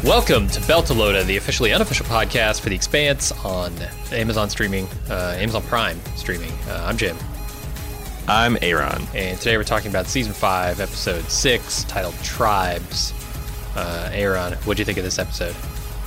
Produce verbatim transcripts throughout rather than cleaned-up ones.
Welcome to Beltalowda, the officially unofficial podcast for The Expanse on Amazon streaming, uh, Amazon Prime streaming. Uh, I'm Jim. I'm Aaron. And today we're talking about Season five, Episode six, titled Tribes. Uh, Aaron, what'd you think of this episode?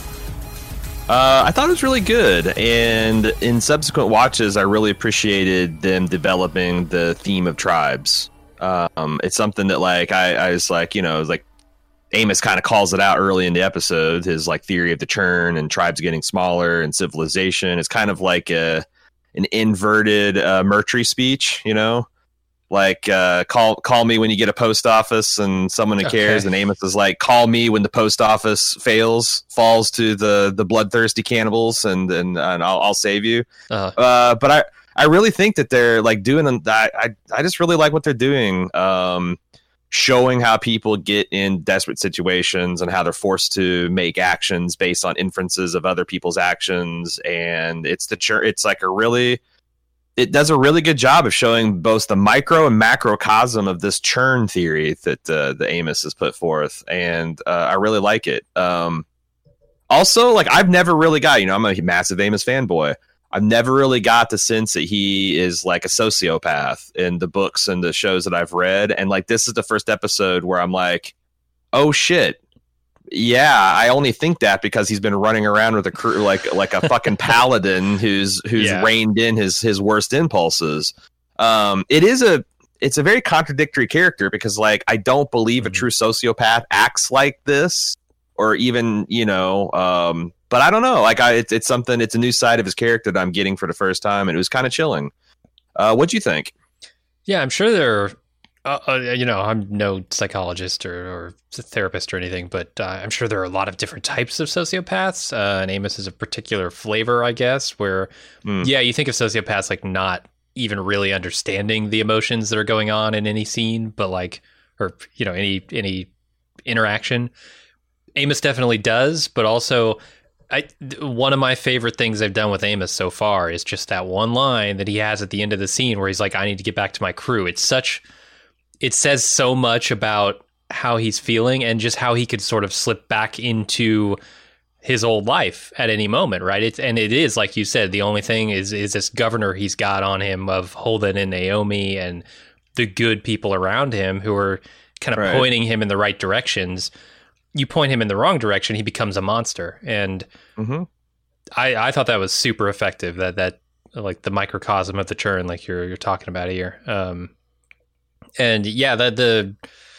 Uh, I thought it was really good, and in subsequent watches, I really appreciated them developing the theme of tribes. Um, it's something that, like, I, I was like, you know, it was like, Amos kind of calls it out early in the episode, his like theory of the churn and tribes getting smaller and civilization. It's kind of like a an inverted uh, Murtry speech, you know, like uh, call call me when you get a post office and someone who Okay. cares. And Amos is like, call me when the post office fails, falls to the the bloodthirsty cannibals, and and, and I'll, I'll save you. Uh, Uh, but I I really think that they're like doing I I I just really like what they're doing. Um, showing how people get in desperate situations and how they're forced to make actions based on inferences of other people's actions. And it's the chur- it's like a really, it does a really good job of showing both the micro and macrocosm of this churn theory that uh, the Amos has put forth. And uh, I really like it. Um, also, like, I've never really got, you know, I'm a massive Amos fanboy. I've never really got the sense that he is like a sociopath in the books and the shows that I've read. And like, this is the first episode where I'm like, oh shit. Yeah, I only think that because he's been running around with a crew like like a fucking paladin who's who's Yeah. reined in his his worst impulses. Um, it is a it's a very contradictory character because, like, I don't believe a Mhm. true sociopath acts like this, or even, you know, um, but I don't know. Like, I, it's, it's something, it's a new side of his character that I'm getting for the first time, and it was kind of chilling. Uh, what'd you think? yeah, I'm sure there are, uh, uh, you know, I'm no psychologist or, or therapist or anything, but uh, I'm sure there are a lot of different types of sociopaths. Uh, and Amos is a particular flavor, I guess, where, Mm. yeah, you think of sociopaths like not even really understanding the emotions that are going on in any scene, but like, or, you know, any any interaction. Amos definitely does, but also I th- one of my favorite things they've done with Amos so far is just that one line that he has at the end of the scene where he's like, I need to get back to my crew. It's such, it says so much about how he's feeling and just how he could sort of slip back into his old life at any moment, right? It's, and it is, like you said, the only thing is is this governor he's got on him of Holden and Naomi and the good people around him who are kind of Right. pointing him in the right directions. You point him in the wrong direction, he becomes a monster. And Mm-hmm. I, I thought that was super effective. That that like the microcosm of the churn, like you're you're talking about here. Um, and yeah, that the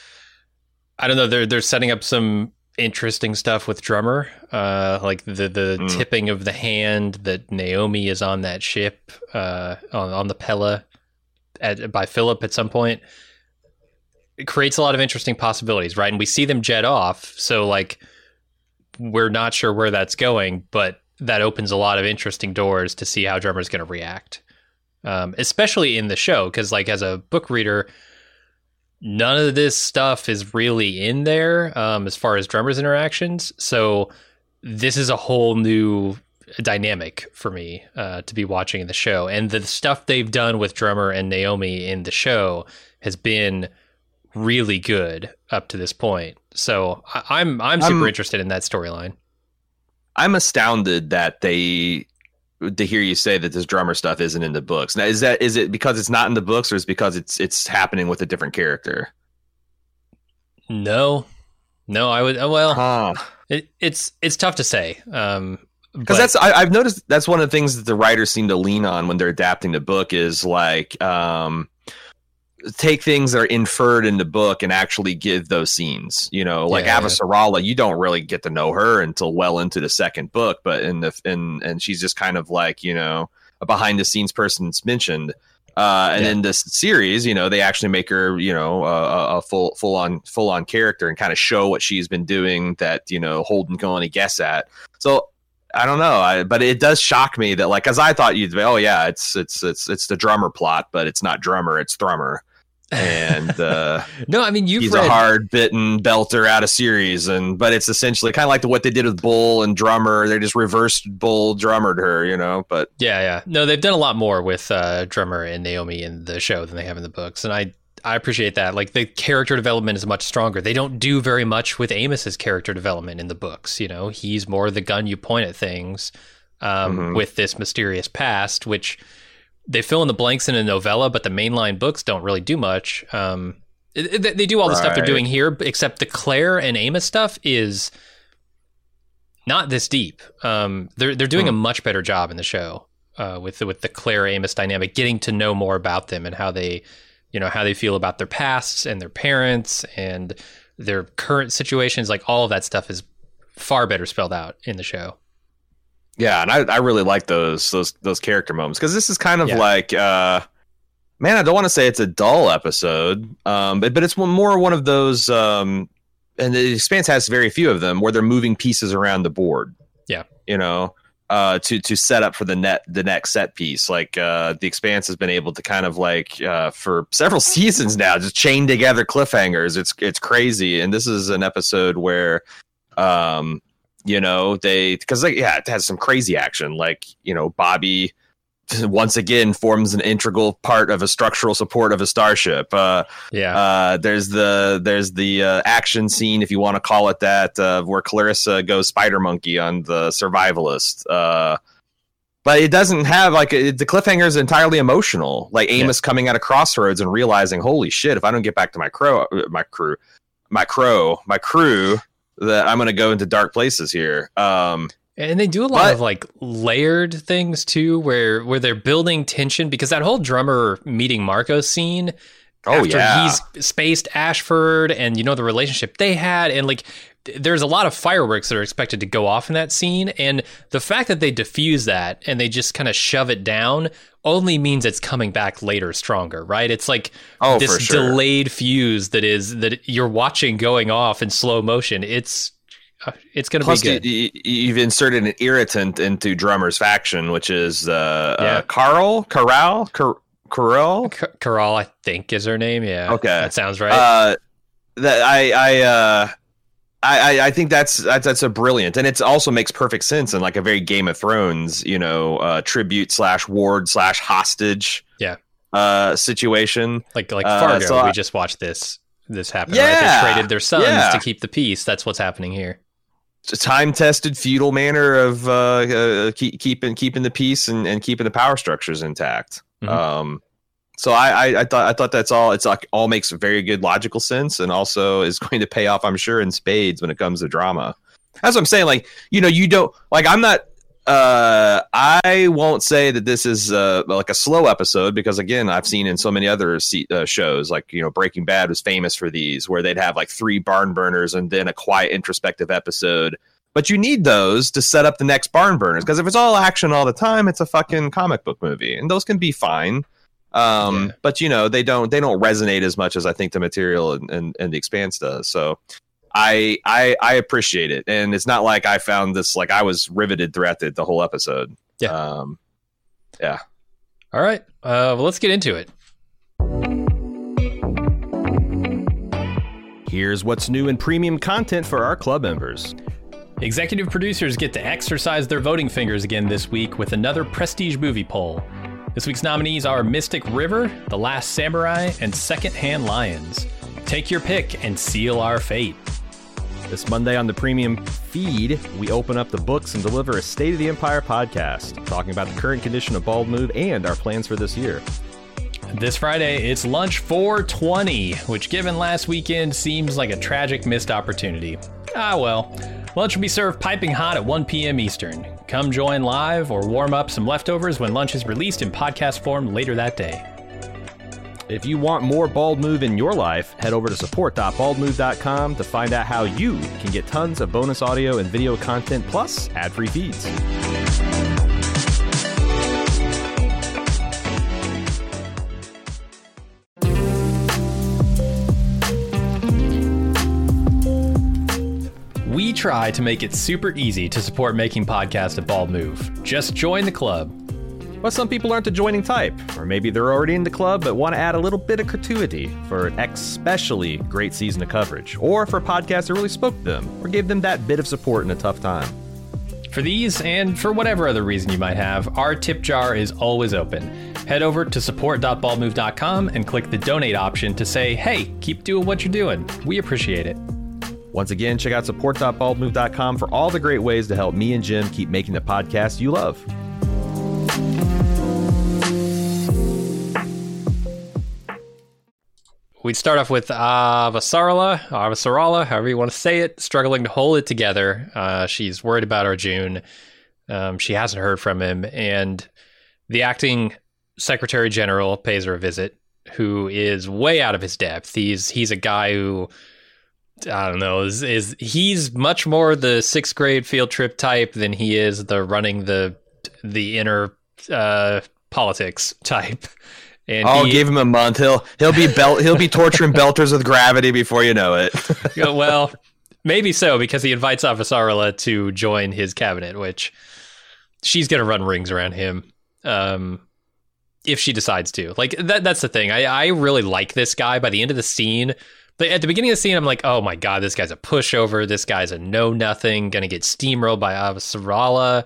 I don't know. They're they're setting up some interesting stuff with Drummer, uh, like the the Mm. tipping of the hand that Naomi is on that ship uh, on on the Pella at, by Philip at some point. It creates a lot of interesting possibilities, right? And we see them jet off, so like we're not sure where that's going, but that opens a lot of interesting doors to see how Drummer's going to react, um, especially in the show, because like as a book reader, none of this stuff is really in there um, as far as Drummer's interactions. So this is a whole new dynamic for me uh, to be watching in the show, and the stuff they've done with Drummer and Naomi in the show has been really good up to this point. So I, I'm I'm super I'm- interested in that storyline. I'm astounded that they to hear you say that this Drummer stuff isn't in the books. Now, is that is it because it's not in the books, or is it because it's it's happening with a different character? No, no, I would. uh, Well, Huh. it, it's it's tough to say. Um, Because but- that's I, I've noticed that's one of the things that the writers seem to lean on when they're adapting the book is like um, take things that are inferred in the book and actually give those scenes. You know, like Yeah, Avasarala, you don't really get to know her until well into the second book, but in the in and she's just kind of like, you know, a behind the scenes person that's mentioned. Uh, and Yeah. in this series, you know, they actually make her, you know, a, a full, full on, full on character and kind of show what she's been doing that, you know, Holden can only guess at. So I don't know, I, but it does shock me that, like, because I thought you'd be, oh yeah, it's it's it's it's the Drummer plot, but it's not Drummer, it's Thrummer. And uh, no, I mean you've he's read. a hard bitten belter out of series, and but it's essentially kind of like the, what they did with Bull and Drummer. They just reversed Bull, drummered her, you know. But Yeah, yeah. No, they've done a lot more with uh, Drummer and Naomi in the show than they have in the books, and I I appreciate that. Like, the character development is much stronger. They don't do very much with Amos's character development in the books. You know, he's more the gun you point at things um, mm-hmm. with this mysterious past, which they fill in the blanks in a novella, but the mainline books don't really do much. Um, it, it, they do all the right. stuff they're doing here, except the Claire and Amos stuff is not this deep. Um, they're they're doing mm. a much better job in the show uh, with the, with the Claire Amos dynamic, getting to know more about them and how they, you know, how they feel about their pasts and their parents and their current situations. Like, all of that stuff is far better spelled out in the show. Yeah, and I, I really like those those those character moments, because this is kind of yeah. like, uh, man, I don't want to say it's a dull episode, um, but but it's one, more one of those, um, and the Expanse has very few of them where they're moving pieces around the board. Yeah, you know, uh, to to set up for the net the next set piece. Like uh, the Expanse has been able to kind of like uh, for several seasons now just chain together cliffhangers. It's it's crazy, and this is an episode where. Um, You know, they because like, yeah, it has some crazy action. Like, you know, Bobby once again forms an integral part of a structural support of a starship. Uh, yeah, uh, there's the there's the uh, action scene, if you want to call it that, uh, where Clarissa goes spider monkey on the survivalist. Uh, but it doesn't have like it, the cliffhanger is entirely emotional. Like Amos yeah. coming out of Crossroads and realizing, holy shit, if I don't get back to my crow, my crew, my crow, my crew. That I'm going to go into dark places here. Um, and they do a lot but, of like layered things too, where, where they're building tension, because that whole drummer meeting Marco scene oh, after yeah. he's spaced Ashford and, you know, the relationship they had, and like, there's a lot of fireworks that are expected to go off in that scene. And the fact that they diffuse that and they just kind of shove it down only means it's coming back later stronger, right? It's like oh, this for sure. delayed fuse that is that you're watching going off in slow motion. It's uh, it's going to be good. You, you've inserted an irritant into Drummer's faction, which is uh, yeah. uh, Carl, Corral, Car- Corral, C- Corral, I think is her name. Yeah, okay, that sounds right. Uh, that I I. Uh, I, I think that's, that's that's a brilliant, and it also makes perfect sense in like a very Game of Thrones, you know, uh, tribute slash ward slash hostage, yeah, uh, situation. Like like Fargo, uh, so we I, just watched this this happen. Yeah, right? They traded their sons yeah. to keep the peace. That's what's happening here. It's a time tested feudal manner of uh, uh, keep, keeping keeping the peace and, and keeping the power structures intact. Mm-hmm. Um, So I, I, I thought I thought that's all. It's like all makes very good logical sense, and also is going to pay off, I'm sure, in spades when it comes to drama. That's what I'm saying. Like, you know, you don't like. I'm not. Uh, I won't say that this is uh, like a slow episode, because again, I've seen in so many other se- uh, shows, like, you know, Breaking Bad was famous for these, where they'd have like three barn burners and then a quiet introspective episode. But you need those to set up the next barn burners, because if it's all action all the time, it's a fucking comic book movie, and those can be fine. Um, yeah. But you know, they don't they don't resonate as much as I think the material and, and, and the Expanse does. So I, I I appreciate it, and it's not like I found this like I was riveted throughout the, the whole episode. Yeah, um, yeah. All right, uh, well, let's get into it. Here's what's new in premium content for our club members. Executive producers get to exercise their voting fingers again this week with another prestige movie poll. This week's nominees are Mystic River, The Last Samurai, and Secondhand Lions. Take your pick and seal our fate. This Monday on the premium feed, we open up the books and deliver a State of the Empire podcast, talking about the current condition of Bald Move and our plans for this year. This Friday, it's Lunch four twenty, which given last weekend seems like a tragic missed opportunity. Ah well, lunch will be served piping hot at one p.m. Eastern. Come join live or warm up some leftovers when lunch is released in podcast form later that day. If you want more Bald Move in your life, head over to support dot bald move dot com to find out how you can get tons of bonus audio and video content plus ad-free feeds. We try to make it super easy to support making podcasts at Bald Move. Just join the club. But some people aren't the joining type, or maybe they're already in the club but want to add a little bit of gratuity for an especially great season of coverage, or for a podcast that really spoke to them or gave them that bit of support in a tough time. For these, and for whatever other reason you might have, our tip jar is always open. Head over to support dot bald move dot com and click the donate option to say, hey, keep doing what you're doing. We appreciate it. Once again, check out support dot bald move dot com for all the great ways to help me and Jim keep making the podcast you love. We'd start off with Avasarala, Avasarala, however you want to say it, struggling to hold it together. Uh, she's worried about Arjun. Um, she hasn't heard from him. And the acting Secretary General pays her a visit, who is way out of his depth. He's he's a guy who, I don't know, is, is he's much more the sixth grade field trip type than he is the running the the inner uh, politics type. And I'll he, give him a month. He'll he'll be belt he'll be torturing belters with gravity before you know it. Well, maybe so, because he invites Avasarala to join his cabinet, which she's going to run rings around him um, if she decides to. Like that that's the thing. I, I really like this guy. By the end of the scene, but at the beginning of the scene, I'm like, oh my god, this guy's a pushover. This guy's a know nothing, going to get steamrolled by Avasarala.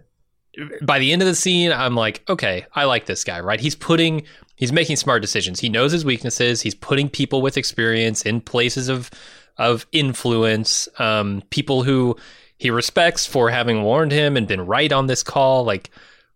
By the end of the scene, I'm like, okay, I like this guy, right? He's putting, he's making smart decisions. He knows his weaknesses. He's putting people with experience in places of of influence, um, people who he respects for having warned him and been right on this call. Like,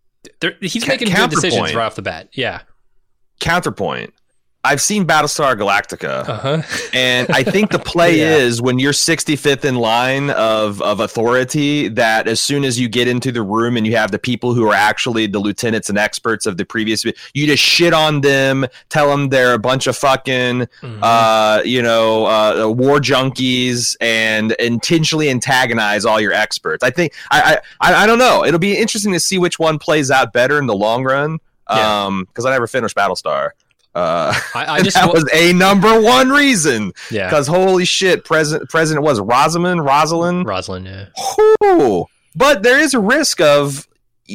he's making good decisions right off the bat. Yeah. Counterpoint. I've seen Battlestar Galactica, uh-huh. and I think the play yeah. is when you're sixty-fifth in line of, of authority, that as soon as you get into the room and you have the people who are actually the lieutenants and experts of the previous, you just shit on them, tell them they're a bunch of fucking, mm-hmm. uh, you know, uh, war junkies, and intentionally antagonize all your experts. I think, I, I, I don't know. It'll be interesting to see which one plays out better in the long run, yeah. um, because I never finished Battlestar. Uh, I, I just that w- was a number one reason. Yeah. Because holy shit, President President was Rosamund, Rosalind, Rosalind. Yeah. Whew. But there is a risk of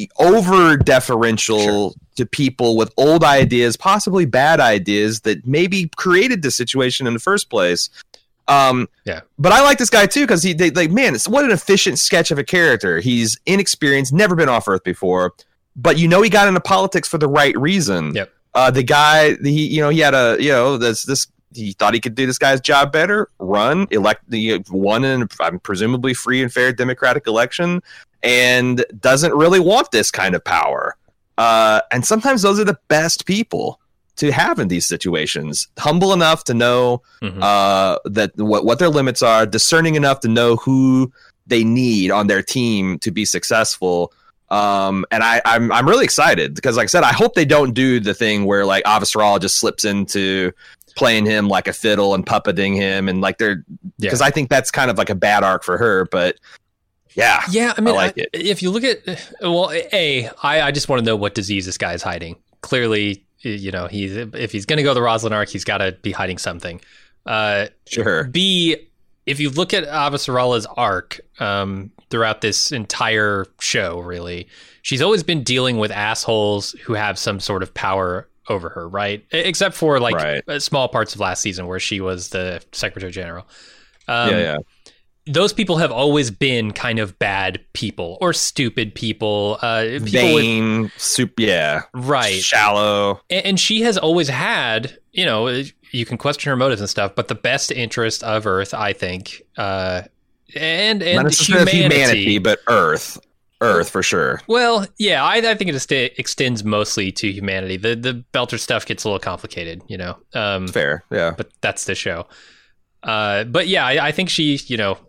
over deferential sure. to people with old ideas, possibly bad ideas that maybe created the situation in the first place. Um, yeah. But I like this guy too because he, they, like, man, it's what an efficient sketch of a character. He's inexperienced, never been off Earth before, but you know he got into politics for the right reason. Yep. Uh, the guy, he, you know, he had a, you know, this, this, he thought he could do this guy's job better, run, elect, the won in um, presumably free and fair democratic election, and doesn't really want this kind of power. Uh, and sometimes those are the best people to have in these situations. Humble enough to know mm-hmm. uh, that what, what their limits are, discerning enough to know who they need on their team to be successful. Um, and I, I'm I'm really excited because, like I said, I hope they don't do the thing where like Avasarala just slips into playing him like a fiddle and puppeting him, and like they're because yeah. I think that's kind of like a bad arc for her. But yeah, yeah, I mean, I like I, it. If you look at well, a I, I just want to know what disease this guy is hiding. Clearly, you know, he's if he's going to go the Rosalind arc, he's got to be hiding something. Uh, sure. B, if you look at Avasarala's arc, um. throughout this entire show, really, she's always been dealing with assholes who have some sort of power over her, right? Except for like right. small parts of last season where she was the Secretary General. Um, yeah, yeah. Those people have always been kind of bad people or stupid people. Uh, people Vain, with, soup, yeah. Right. Shallow. And, and she has always had, you know, you can question her motives and stuff, but the best interest of Earth, I think, uh, and and not necessarily humanity. humanity, but Earth, Earth for sure. Well, yeah, I, I think it est- extends mostly to humanity. The the Belter stuff gets a little complicated, you know. Um, Fair, yeah, but that's the show. Uh, but yeah, I, I think she, you know,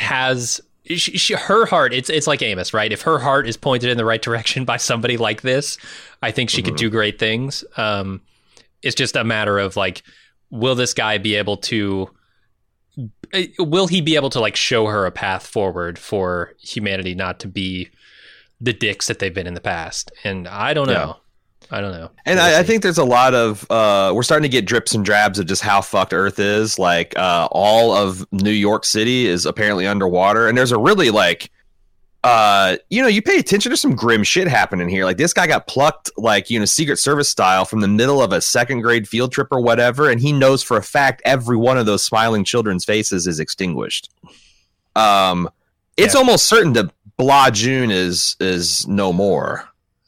has she, she, her heart. It's it's like Amos, right? If her heart is pointed in the right direction by somebody like this, I think she mm-hmm. could do great things. Um, it's just a matter of like, will this guy be able to? Will he be able to like show her a path forward for humanity not to be the dicks that they've been in the past? And I don't know. Yeah. I don't know. And I, I think there's a lot of uh, we're starting to get drips and drabs of just how fucked Earth is. Like uh, all of New York City is apparently underwater, and there's a really like uh, you know, you pay attention to some grim shit happening here. Like this guy got plucked, like, you know, Secret Service style from the middle of a second grade field trip or whatever. And he knows for a fact every one of those smiling children's faces is extinguished. Um, it's yeah. almost certain to Blah June is is no more.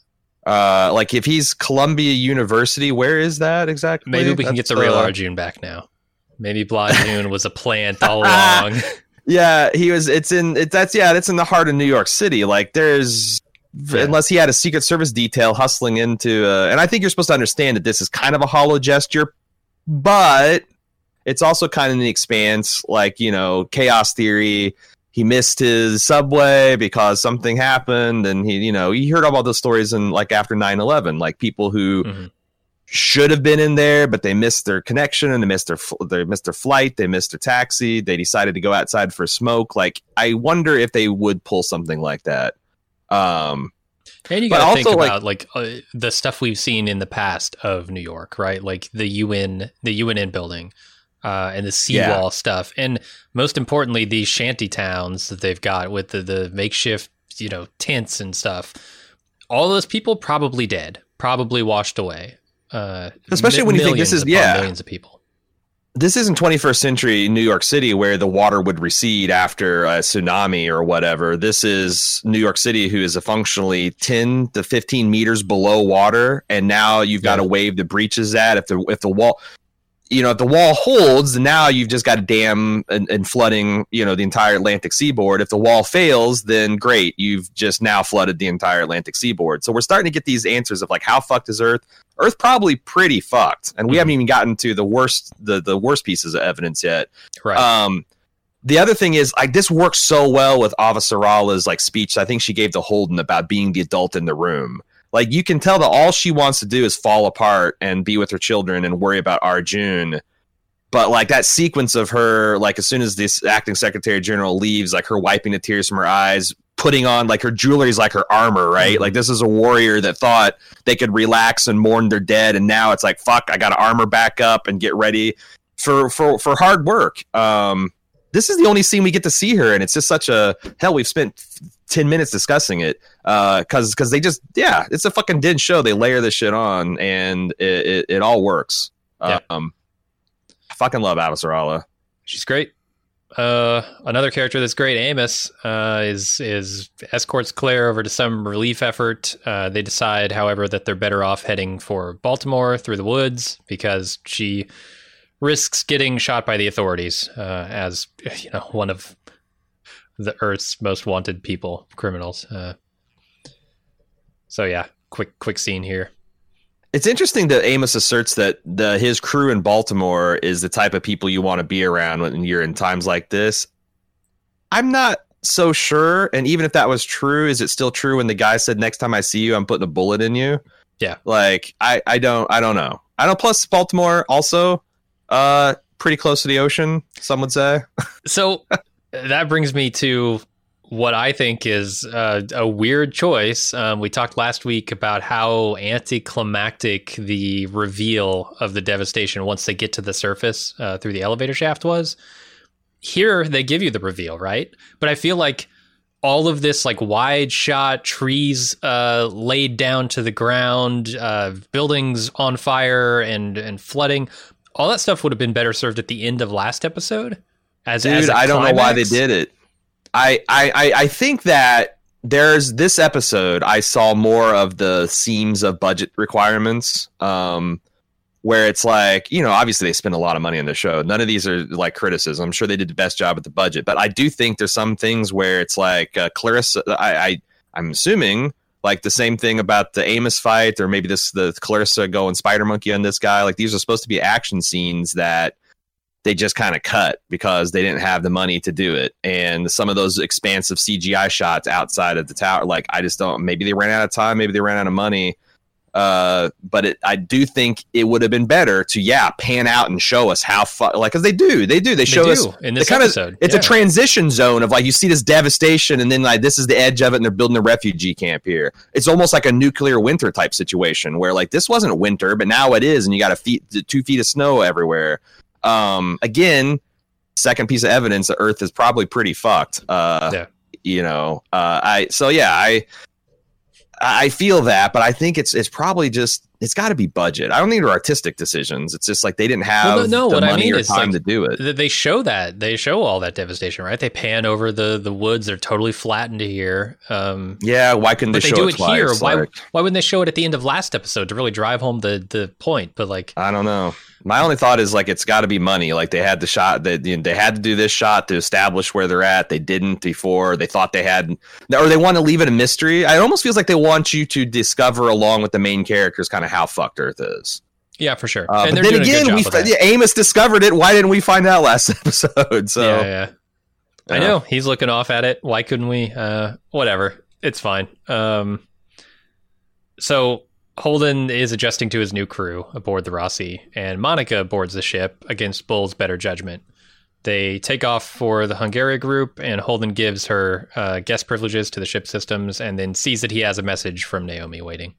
Uh, like if he's Columbia University, where is that exactly? Maybe we can That's, get the real uh, Arjun back now. Maybe Blah June was a plant all along. Yeah, he was. It's in. It, that's yeah. That's in the heart of New York City. Like there's, yeah. unless he had a Secret Service detail hustling into. Uh, and I think you're supposed to understand that this is kind of a hollow gesture, but it's also kind of in the expanse. Like you know, chaos theory. He missed his subway because something happened, and he, you know, you heard about those stories in like after nine eleven, like people who. Mm-hmm. Should have been in there, but they missed their connection and they missed their they missed their flight. They missed their taxi. They decided to go outside for a smoke. Like, I wonder if they would pull something like that. Um, and you got to think about like, like uh, the stuff we've seen in the past of New York, right? Like the U N, the U N N building, uh, and the seawall yeah. stuff, and most importantly, these shanty towns that they've got with the the makeshift, you know, tents and stuff. All those people probably dead, probably washed away. Uh, Especially m- when you think this is yeah millions of people. This isn't twenty-first century New York City where the water would recede after a tsunami or whatever. This is New York City, who is a functionally ten to fifteen meters below water, and now you've got yeah. to wave the breaches at if the if the wall, you know, if the wall holds, now you've just got a dam and, and flooding, you know, the entire Atlantic seaboard. If the wall fails, then great, you've just now flooded the entire Atlantic seaboard. So we're starting to get these answers of like, how fucked is Earth? Earth probably pretty fucked, and we mm-hmm. haven't even gotten to the worst the the worst pieces of evidence yet. Right. Um, the other thing is, like, this works so well with Avasarala's like speech. I think she gave to Holden about being the adult in the room. Like, you can tell that all she wants to do is fall apart and be with her children and worry about Arjun. But like that sequence of her, like as soon as this acting secretary general leaves, like her wiping the tears from her eyes, putting on like her jewelry is like her armor, right? Mm-hmm. Like this is a warrior that thought they could relax and mourn their dead, and now it's like, fuck, I got to armor back up and get ready for for for hard work. Um, this is the only scene we get to see her, and it's just such a hell. We've spent ten minutes discussing it because uh, because they just yeah, it's a fucking dense show. They layer this shit on, and it it, it all works. Yeah. Um, I fucking love Avasarala. She's great. Uh, another character that's great, Amos, uh, is is escorts Claire over to some relief effort. Uh, they decide, however, that they're better off heading for Baltimore through the woods because she risks getting shot by the authorities uh, as, you know, one of the Earth's most wanted people, criminals. Uh, so yeah, quick quick scene here. It's interesting that Amos asserts that the his crew in Baltimore is the type of people you want to be around when you're in times like this. I'm not so sure. And even if that was true, is it still true when the guy said, next time I see you, I'm putting a bullet in you? Yeah. Like, I, I don't, I don't know. I don't, plus Baltimore also uh, pretty close to the ocean, some would say. So that brings me to what I think is uh, a weird choice. Um, we talked last week about how anticlimactic the reveal of the devastation once they get to the surface uh, through the elevator shaft was. Here, they give you the reveal, right? But I feel like all of this, like, wide shot, trees uh, laid down to the ground, uh, buildings on fire and, and flooding, all that stuff would have been better served at the end of last episode. As, Dude, as I don't climax. know why they did it. I, I, I think that there's this episode, I saw more of the seams of budget requirements, um, where it's like, you know, obviously they spend a lot of money on the show. None of these are like criticism. I'm sure they did the best job at the budget, but I do think there's some things where it's like uh, Clarissa, I, I, I'm assuming like the same thing about the Amos fight, or maybe this, the Clarissa going spider monkey on this guy. Like these are supposed to be action scenes that they just kind of cut because they didn't have the money to do it. And some of those expansive C G I shots outside of the tower, like I just don't, maybe they ran out of time, maybe they ran out of money. Uh, but it, I do think it would have been better to, yeah, pan out and show us how, fu- like, cause they do, they do, they, they show do, us in this kind episode. Of, it's yeah. a transition zone of like, you see this devastation and then like, this is the edge of it and they're building a refugee camp here. It's almost like a nuclear winter type situation where like, this wasn't winter, but now it is. And you got a feet, two feet of snow everywhere. Um, again, second piece of evidence that Earth is probably pretty fucked. Uh, yeah. You know, uh, I, so yeah, I, I feel that, but I think it's, it's probably just, it's got to be budget. I don't think they're artistic decisions. It's just like they didn't have well, no, the what money I mean or is time like, to do it. They show that. They show all that devastation, right? They pan over the, the woods. They're totally flattened here. Um, yeah, why couldn't they but they show do it it twice? here. Why, Like, why wouldn't they show it at the end of last episode to really drive home the, the point? But like, I don't know. My only thought is like it's got to be money. Like they had the shot that you know, they had to do this shot to establish where they're at. They didn't before. They thought they had, or they want to leave it a mystery. It almost feels like they want you to discover along with the main characters kind of how fucked Earth is. yeah, for sure. Uh, and but they're then doing a good again, job we with that. yeah, Amos discovered it. Why didn't we find out last episode? So yeah, yeah. I Yeah. know he's looking off at it. Why couldn't we? Uh, whatever. It's fine. Um, so Holden is adjusting to his new crew aboard the Rossi, and Monica boards the ship against Bull's better judgment. They take off for the Hungaria group, and Holden gives her uh, guest privileges to the ship systems, and then sees that he has a message from Naomi waiting.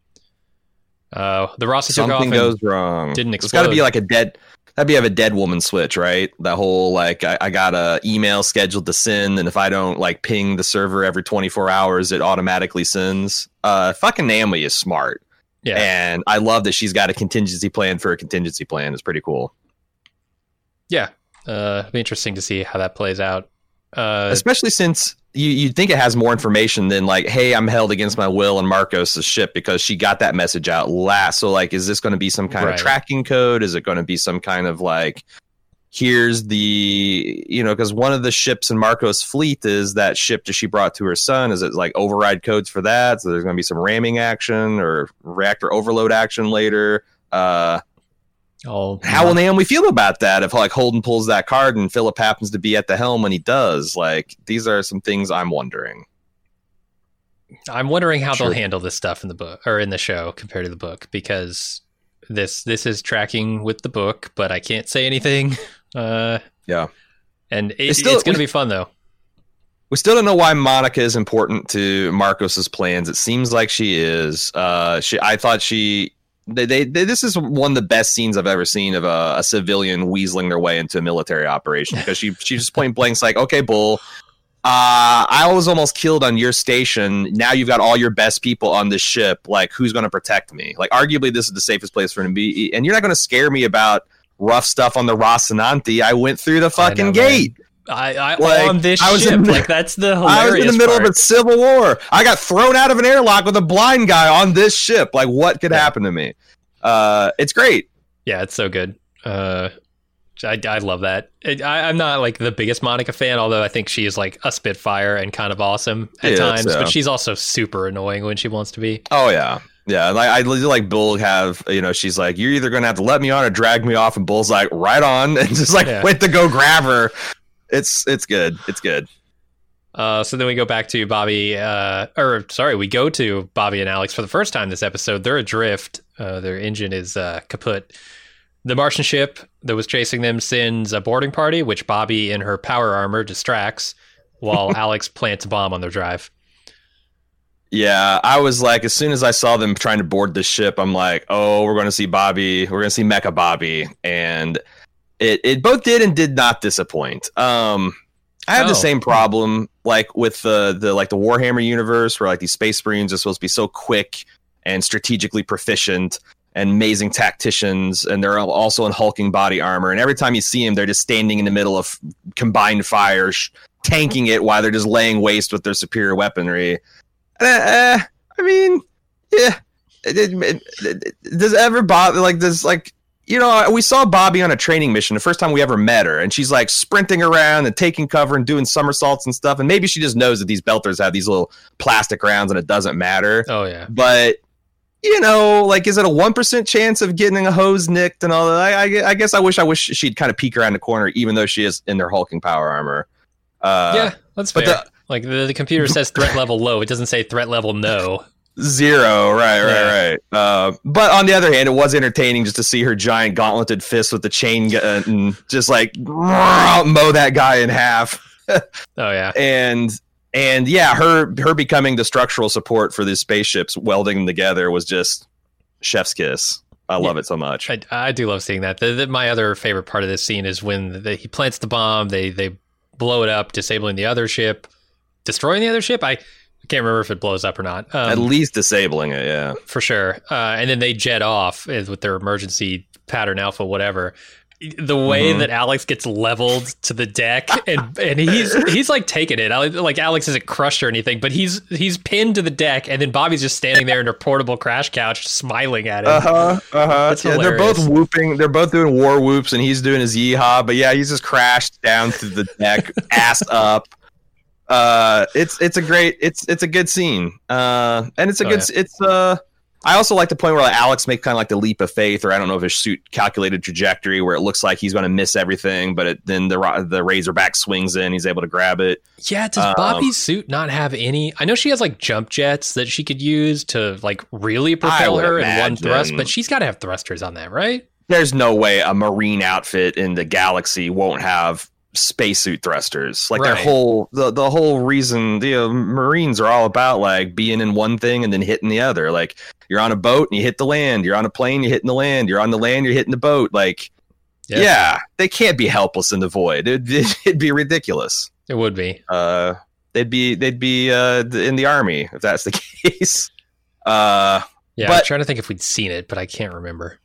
Uh, the Rossi took off something and goes wrong. didn't It's got to be explode. like a dead. That'd be have a dead woman switch, right? That whole like I, I got a email scheduled to send, and if I don't like ping the server every twenty-four hours, it automatically sends. Uh, fucking Naomi is smart, yeah. and I love that she's got a contingency plan for a contingency plan. It's pretty cool, Yeah. Uh, it'll be interesting to see how that plays out. Uh, especially since you you'd think it has more information than like, hey, I'm held against my will on Marcos' ship because she got that message out last. So like, is this going to be some kind Right. of tracking code? Is it going to be some kind of like, here's the, you know, because one of the ships in Marcos' fleet is that ship that she brought to her son. Is it like override codes for that? So there's going to be some ramming action or reactor overload action later. Uh, I'll, how will Naomi feel about that if like Holden pulls that card and Philip happens to be at the helm when he does? Like, these are some things I'm wondering. I'm wondering how Sure. they'll handle this stuff in the book or in the show compared to the book, because this this is tracking with the book, but I can't say anything. Uh, Yeah. and it, It's still- it's going to we- be fun though. We still don't know why Monica is important to Marcos's plans. It seems like she is. Uh, she, I thought she. They, they, they, this is one of the best scenes I've ever seen of a, a civilian weaseling their way into a military operation, because she she just point blank's like, okay, Bull, uh, I was almost killed on your station. Now you've got all your best people on this ship. Like, who's going to protect me? Like, arguably, this is the safest place for him to be. And you're not going to scare me about rough stuff on the Rocinante. I went through the fucking know, gate. I, I Like, on this I was ship, in the- like that's the hilarious I was in the middle part. of a civil war. I got thrown out of an airlock with a blind guy on this ship. Like, what could Yeah. happen to me? Uh, it's great. Yeah, it's so good. Uh, I, I love that. It, I, I'm not like the biggest Monica fan, although I think she is like a spitfire and kind of awesome at Yeah, times. so. But she's also super annoying when she wants to be. Oh yeah, yeah. Like I like Bull have, you know, she's like, you're either gonna have to let me on or drag me off, and Bull's like, right on, and just like Yeah. went to go grab her. It's it's good. It's good. Uh, so then we go back to Bobby, uh, or sorry, we go to Bobby and Alex for the first time this episode. They're adrift. Uh, their engine is uh, kaput. The Martian ship that was chasing them sends a boarding party, which Bobby in her power armor distracts, while Alex plants a bomb on their drive. Yeah, I was like, as soon as I saw them trying to board the ship, I'm like, oh, we're going to see Bobby. We're going to see Mecha Bobby, and it it both did and did not disappoint. Um, I have Oh. the same problem like with the the like the Warhammer universe, where like these Space Marines are supposed to be so quick and strategically proficient and amazing tacticians, and they're also in hulking body armor. And every time you see them, they're just standing in the middle of combined fire, sh- tanking it while they're just laying waste with their superior weaponry. Uh, uh, I mean, yeah. It, it, it, it- does it ever bother like this? Like, you know, we saw Bobby on a training mission the first time we ever met her, and she's like sprinting around and taking cover and doing somersaults and stuff. And maybe she just knows that these belters have these little plastic rounds and it doesn't matter. Oh, yeah. But you know, like, is it a one percent chance of getting a hose nicked and all that? I, I, I guess I wish I wish she'd kind of peek around the corner, even though she is in their hulking power armor. Uh, yeah, that's fair. but the- like the, the computer says threat level low. It doesn't say threat level no. Zero, right, right, Yeah. right. Uh, but on the other hand, it was entertaining just to see her giant gauntleted fist with the chain gun and just like mow that guy in half. Oh, yeah. And and yeah, her her becoming the structural support for these spaceships, welding them together, was just chef's kiss. I love Yeah. it so much. I, I do love seeing that. The, the, my other favorite part of this scene is when the, he plants the bomb, they they blow it up, disabling the other ship, destroying the other ship. I I can't remember if it blows up or not. Um, At least disabling it, yeah. For sure. Uh, and then they jet off with their emergency pattern alpha, whatever. The way mm-hmm. that Alex gets leveled to the deck, and and he's he's like taking it. Like Alex isn't crushed or anything, but he's he's pinned to the deck, and then Bobby's just standing there in her portable crash couch, smiling at him. Uh huh. Uh huh. Yeah, they're both whooping. They're both doing war whoops, and he's doing his yeehaw. But yeah, he's just crashed down to the deck, ass up. Uh, it's it's a great it's it's a good scene. Uh, and it's a oh, good yeah. it's uh. I also like the point where like, Alex makes kind of like the leap of faith, or I don't know if his suit calculated trajectory, where it looks like he's going to miss everything, but it, then the the Razorback swings in, he's able to grab it. Yeah, does um, Bobby's suit not have any? I know she has like jump jets that she could use to like really propel her in one thrust, but she's got to have thrusters on that, right? There's no way a Marine outfit in the galaxy won't have spacesuit thrusters. Like right. their whole the, the whole reason the uh, Marines are all about like being in one thing and then hitting the other. Like you're on a boat and you hit the land, you're on a plane, you're hitting the land, you're on the land, you're hitting the boat. Like yeah, yeah they can't be helpless in the void. It'd, it'd be ridiculous. It would be. Uh they'd be they'd be uh in the army if that's the case. Uh yeah, but, I'm trying to think if we'd seen it, but I can't remember.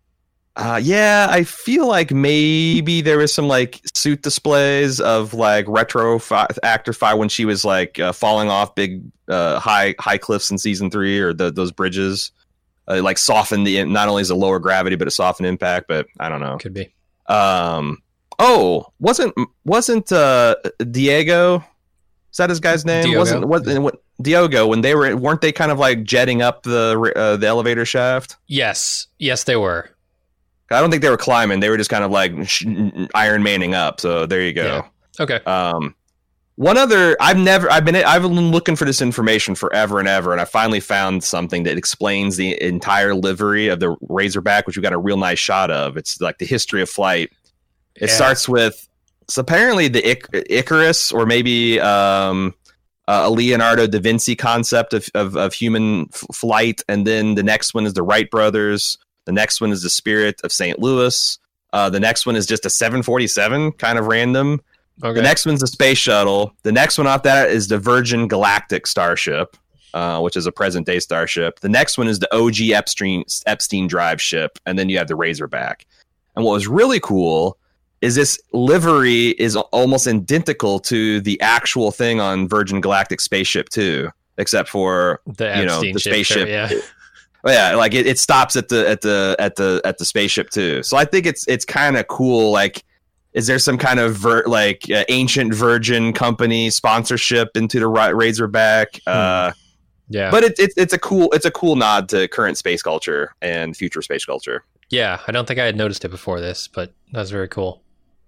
Uh, yeah, I feel like maybe there was some like suit displays of like retro fi- actor fi when she was like uh, falling off big uh, high high cliffs in season three, or the, those bridges uh, like softened the not only is a lower gravity but a softened impact. But I don't know. Could be. Um. Oh, wasn't wasn't uh, Diego? Is that his guy's name? Diogo. Wasn't what what Diogo when they were weren't they kind of like jetting up the uh, the elevator shaft? Yes. Yes, they were. I don't think they were climbing. They were just kind of like Iron Manning up. So there you go. Yeah. Okay. Um, one other, I've never, I've been, I've been looking for this information forever and ever, and I finally found something that explains the entire livery of the Razorback, which we got a real nice shot of. It's like the history of flight. It yeah. starts with, so apparently the Ic- Icarus, or maybe um, a Leonardo da Vinci concept of of, of human f- flight, and then the next one is the Wright brothers. The next one is the Spirit of Saint Louis. Uh, the next one is just a seven forty-seven, kind of random. Okay. The next one's the Space Shuttle. The next one off that is the Virgin Galactic Starship, uh, which is a present-day starship. The next one is the O G Epstein, Epstein Drive ship, and then you have the Razorback. And what was really cool is this livery is almost identical to the actual thing on Virgin Galactic Spaceship two, except for the you know Epstein the spaceship. Ship, yeah. Oh, yeah, like it, it stops at the at the at the at the spaceship too. So I think it's it's kind of cool. Like, is there some kind of ver- like uh, ancient Virgin company sponsorship into the Razorback? Hmm. Uh, yeah, but it's it, it's a cool it's a cool nod to current space culture and future space culture. Yeah, I don't think I had noticed it before this, but that's very cool.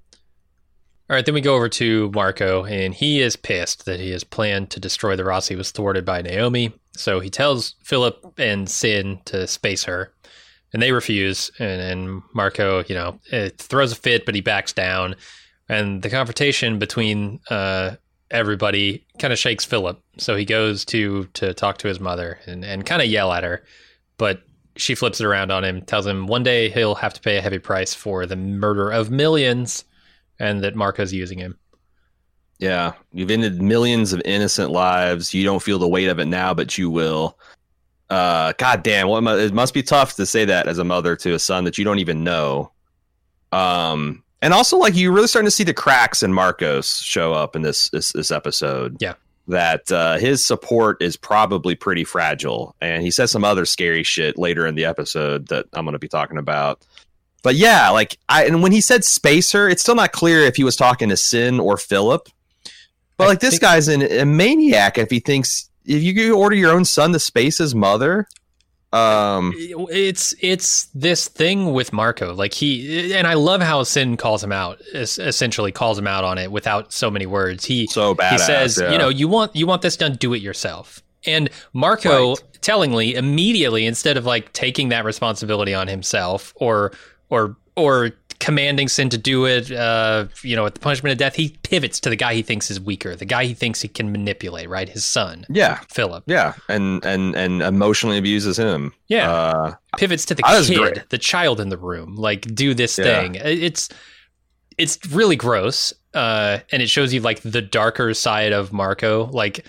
All right, then we go over to Marco, and he is pissed that his plan to destroy the Rossi was thwarted by Naomi. So he tells Philip and Sin to space her, and they refuse. And, and Marco, you know, it throws a fit, but he backs down. And the confrontation between uh, everybody kind of shakes Philip. So he goes to to talk to his mother and, and kind of yell at her. But she flips it around on him, tells him one day he'll have to pay a heavy price for the murder of millions, and that Marco's using him. Yeah, you've ended millions of innocent lives. You don't feel the weight of it now, but you will. Uh, God damn, well, it must be tough to say that as a mother to a son that you don't even know. Um, and also, like, you're really starting to see the cracks in Marcos show up in this this, this episode. Yeah, that uh, his support is probably pretty fragile, and he says some other scary shit later in the episode that I'm going to be talking about. But yeah, like, I and when he said spacer, it's still not clear if he was talking to Sin or Philip. But like, this guy's an, a maniac if he thinks if you could order your own son to space his mother. Um, it's it's this thing with Marco. Like he and I love how Sin calls him out. Essentially, calls him out on it without so many words. He so badass, he says, yeah. you know, you want you want this done, do it yourself. And Marco, right. tellingly, immediately, instead of like taking that responsibility on himself or or or commanding Sin to do it, uh, you know, at the punishment of death, he pivots to the guy he thinks is weaker, the guy he thinks he can manipulate, right? His son. Yeah. Philip. Yeah. And and and emotionally abuses him. Yeah. Uh, pivots to the kid, the child in the room. Like, do this yeah. thing. It's it's really gross. Uh, and it shows you like the darker side of Marco. Like,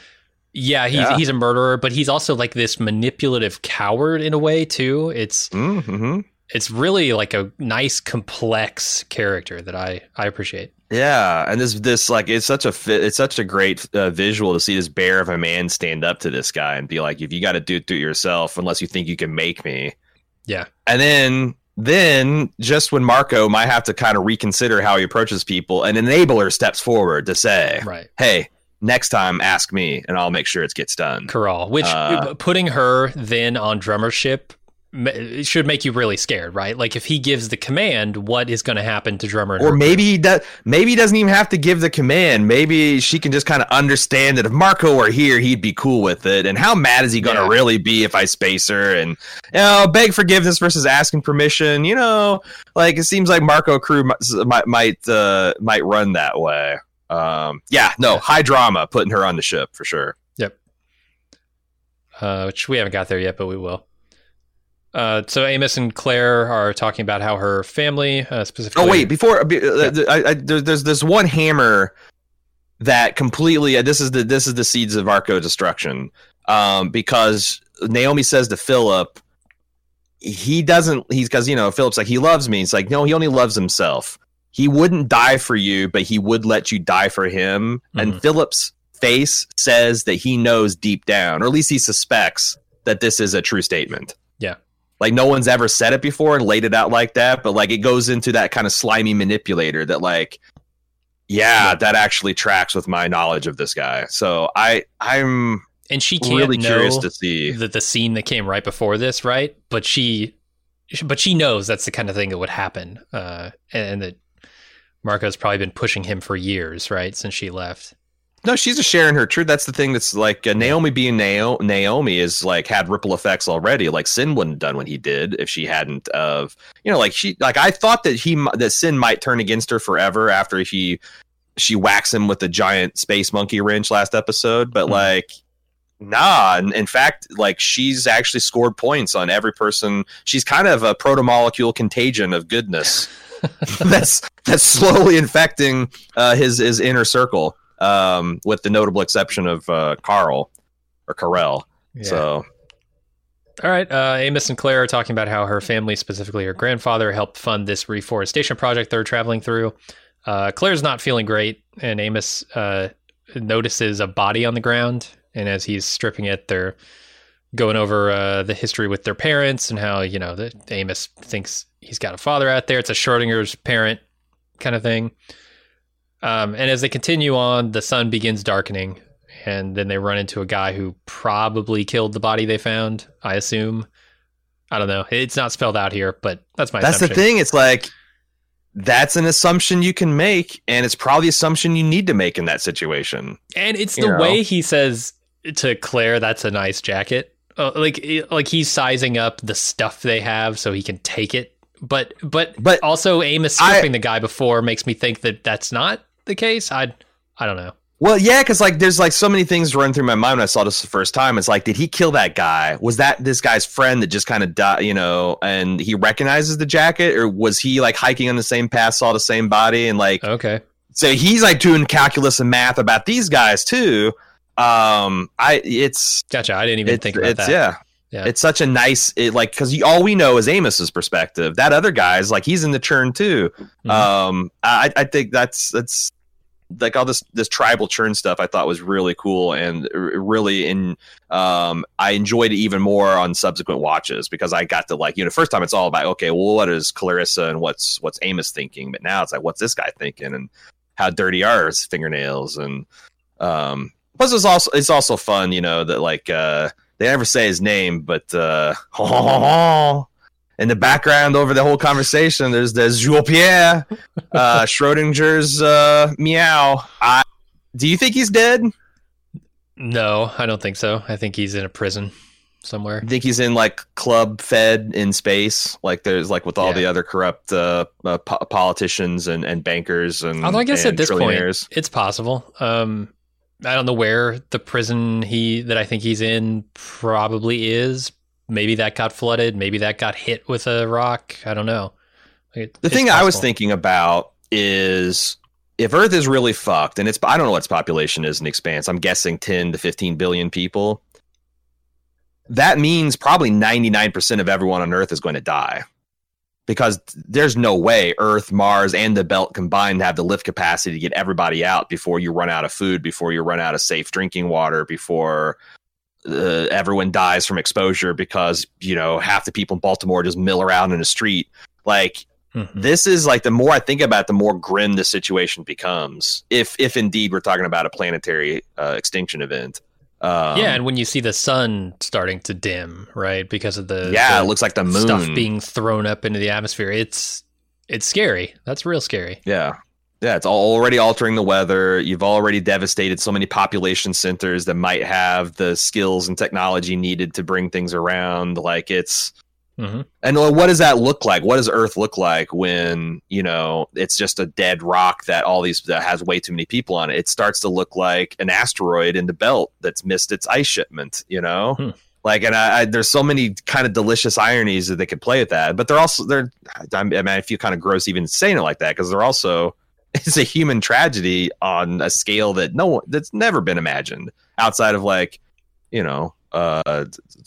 Yeah, he's Yeah. he's a murderer, but he's also like this manipulative coward in a way too. It's Mm-hmm. it's really like a nice, complex character that I I appreciate. Yeah, and this this like it's such a fit, it's such a great uh, visual to see this bear of a man stand up to this guy and be like, if you got to do it, do it yourself, unless you think you can make me. Yeah, And then then just when Marco might have to kind of reconsider how he approaches people, an enabler steps forward to say, right. "Hey, next time ask me, and I'll make sure it gets done." Corral, which Uh, putting her then on Drummership ma- it should make you really scared, right? Like if he gives the command, what is going to happen to Drummer? and Or her maybe he does. Maybe he doesn't even have to give the command. Maybe she can just kind of understand that if Marco were here, he'd be cool with it. And how mad is he going to Yeah. really be if I space her? And you know, beg forgiveness versus asking permission. You know, like it seems like Marco crew might might might, uh, might run that way. Um, yeah, no, high drama putting her on the ship for sure. Yep. Uh, which we haven't got there yet, but we will. Uh, so Amos and Claire are talking about how her family, uh, specifically. Oh wait, before uh, I, I, there, there's there's one hammer that completely. Uh, this is the this is the seeds of Arco destruction. Um, because Naomi says to Philip, he doesn't. He's because you know Philip's like he loves me. It's like no, he only loves himself. He wouldn't die for you, but he would let you die for him. Mhm. And Philip's face says that he knows deep down, or at least he suspects that this is a true statement. Yeah. Like no one's ever said it before and laid it out like that, but like it goes into that kind of slimy manipulator that like, yeah, Yeah. that actually tracks with my knowledge of this guy. So I, I'm and she can't really know curious to see. the, the scene that came right before this, right? But she, but she knows that's the kind of thing that would happen, uh, and that Marco's probably been pushing him for years, right, since she left. No, she's just sharing her truth. That's the thing. That's like uh, Naomi being Nao- Naomi is like had ripple effects already. Like Sin wouldn't have done what he did if she hadn't of, you know, like she, like I thought that he, that Sin might turn against her forever after he, she whacks him with the giant space monkey wrench last episode. But Mhm. like, nah. In, in fact, like she's actually scored points on every person. She's kind of a proto-molecule contagion of goodness that's that's slowly infecting uh, his his inner circle. Um, with the notable exception of uh, Carl or Carell. Yeah. So, All right. Uh, Amos and Claire are talking about how her family, specifically her grandfather, helped fund this reforestation project they're traveling through. Uh, Claire's not feeling great, and Amos uh, notices a body on the ground. And as he's stripping it, they're going over uh, the history with their parents and how, you know, the, Amos thinks he's got a father out there. It's a Schrodinger's parent kind of thing. Um, and as they continue on, the sun begins darkening, and then they run into a guy who probably killed the body they found, I assume. I don't know. It's not spelled out here, but that's my that's assumption. the thing. It's like, that's an assumption you can make, and it's probably the assumption you need to make in that situation. And it's You the know. way he says to Claire, that's a nice jacket. Uh, like, like he's sizing up the stuff they have so he can take it. But, but, But also Amos I- stripping the guy before makes me think that that's not the case. I, I don't know. Well, yeah, because like there's like so many things run through my mind when I saw this the first time. It's like, did he kill that guy? Was that this guy's friend that just kind of died, you know, and he recognizes the jacket, or was he like hiking on the same path, saw the same body, and like Okay. so he's like doing calculus and math about these guys too. Um, I it's Gotcha. I didn't even it's, think about it's that. yeah. Yeah. It's such a nice it, like because all we know is Amos's perspective. That other guy's like he's in the churn too. Mhm. Um, I I think that's that's like all this this tribal churn stuff I thought was really cool and r- really in um I enjoyed it even more on subsequent watches because I got to like you know first time it's all about okay well what is Clarissa and what's what's Amos thinking, but now it's like what's this guy thinking and how dirty are his fingernails, and um plus it's also it's also fun you know that like uh they never say his name, but uh in the background over the whole conversation, there's there's Jules Pierre, uh, Schrodinger's uh, meow. I, do you think he's dead? No, I don't think so. I think he's in a prison somewhere. I think he's in like club fed in space, like there's like with all Yeah. the other corrupt uh, uh, po- politicians and, and bankers and. Although I guess and at this point, trillionaires. it's possible. Um, I don't know where the prison he that I think he's in probably is. Maybe that got flooded. Maybe that got hit with a rock. I don't know. It- The it's thing I was possible. thinking about is if Earth is really fucked, and it's I don't know what its population is in the Expanse. I'm guessing ten to fifteen billion people. That means probably ninety-nine percent of everyone on Earth is going to die. Because there's no way Earth, Mars, and the Belt combined have the lift capacity to get everybody out before you run out of food, before you run out of safe drinking water, before uh, everyone dies from exposure because, you know, half the people in Baltimore just mill around in the street. Like, mm-hmm. This is like, the more I think about it, the more grim the situation becomes. If, if indeed we're talking about a planetary uh, extinction event. Um, yeah, and when you see the sun starting to dim, right, because of the yeah, the it looks like the moon stuff being thrown up into the atmosphere. It's it's scary. That's real scary. Yeah, yeah, it's already altering the weather. You've already devastated so many population centers that might have the skills and technology needed to bring things around. Like it's. Mm-hmm. And what does that look like? What does Earth look like when, you know, it's just a dead rock that all these that has way too many people on it? It starts to look like an asteroid in the belt that's missed its ice shipment, you know? Hmm. Like, and I, I, there's so many kind of delicious ironies that they could play with that, but they're also, they're, I mean, I feel kind of gross even saying it like that because they're also, it's a human tragedy on a scale that no one, that's never been imagined outside of like, you know, uh,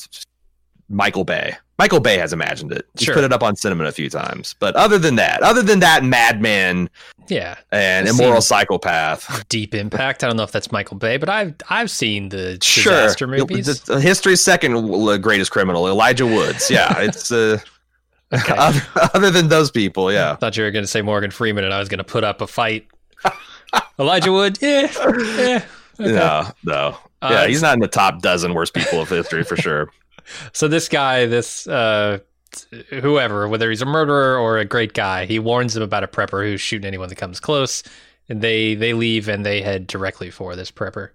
Michael Bay. Michael Bay has imagined it. He's sure. put it up on cinema a few times. But other than that, other than that madman yeah, and immoral psychopath. Deep Impact. I don't know if that's Michael Bay, but I've I've seen the sure. disaster movies. The, the history's second greatest criminal, Elijah Woods. Yeah, it's uh, okay. other, other than those people, yeah. I thought you were going to say Morgan Freeman and I was going to put up a fight. Elijah Wood, yeah, yeah. Okay. No, no. Yeah, uh, he's not in the top dozen worst people of history for sure. So this guy, this uh, whoever, whether he's a murderer or a great guy, he warns them about a prepper who's shooting anyone that comes close, and they they leave and they head directly for this prepper.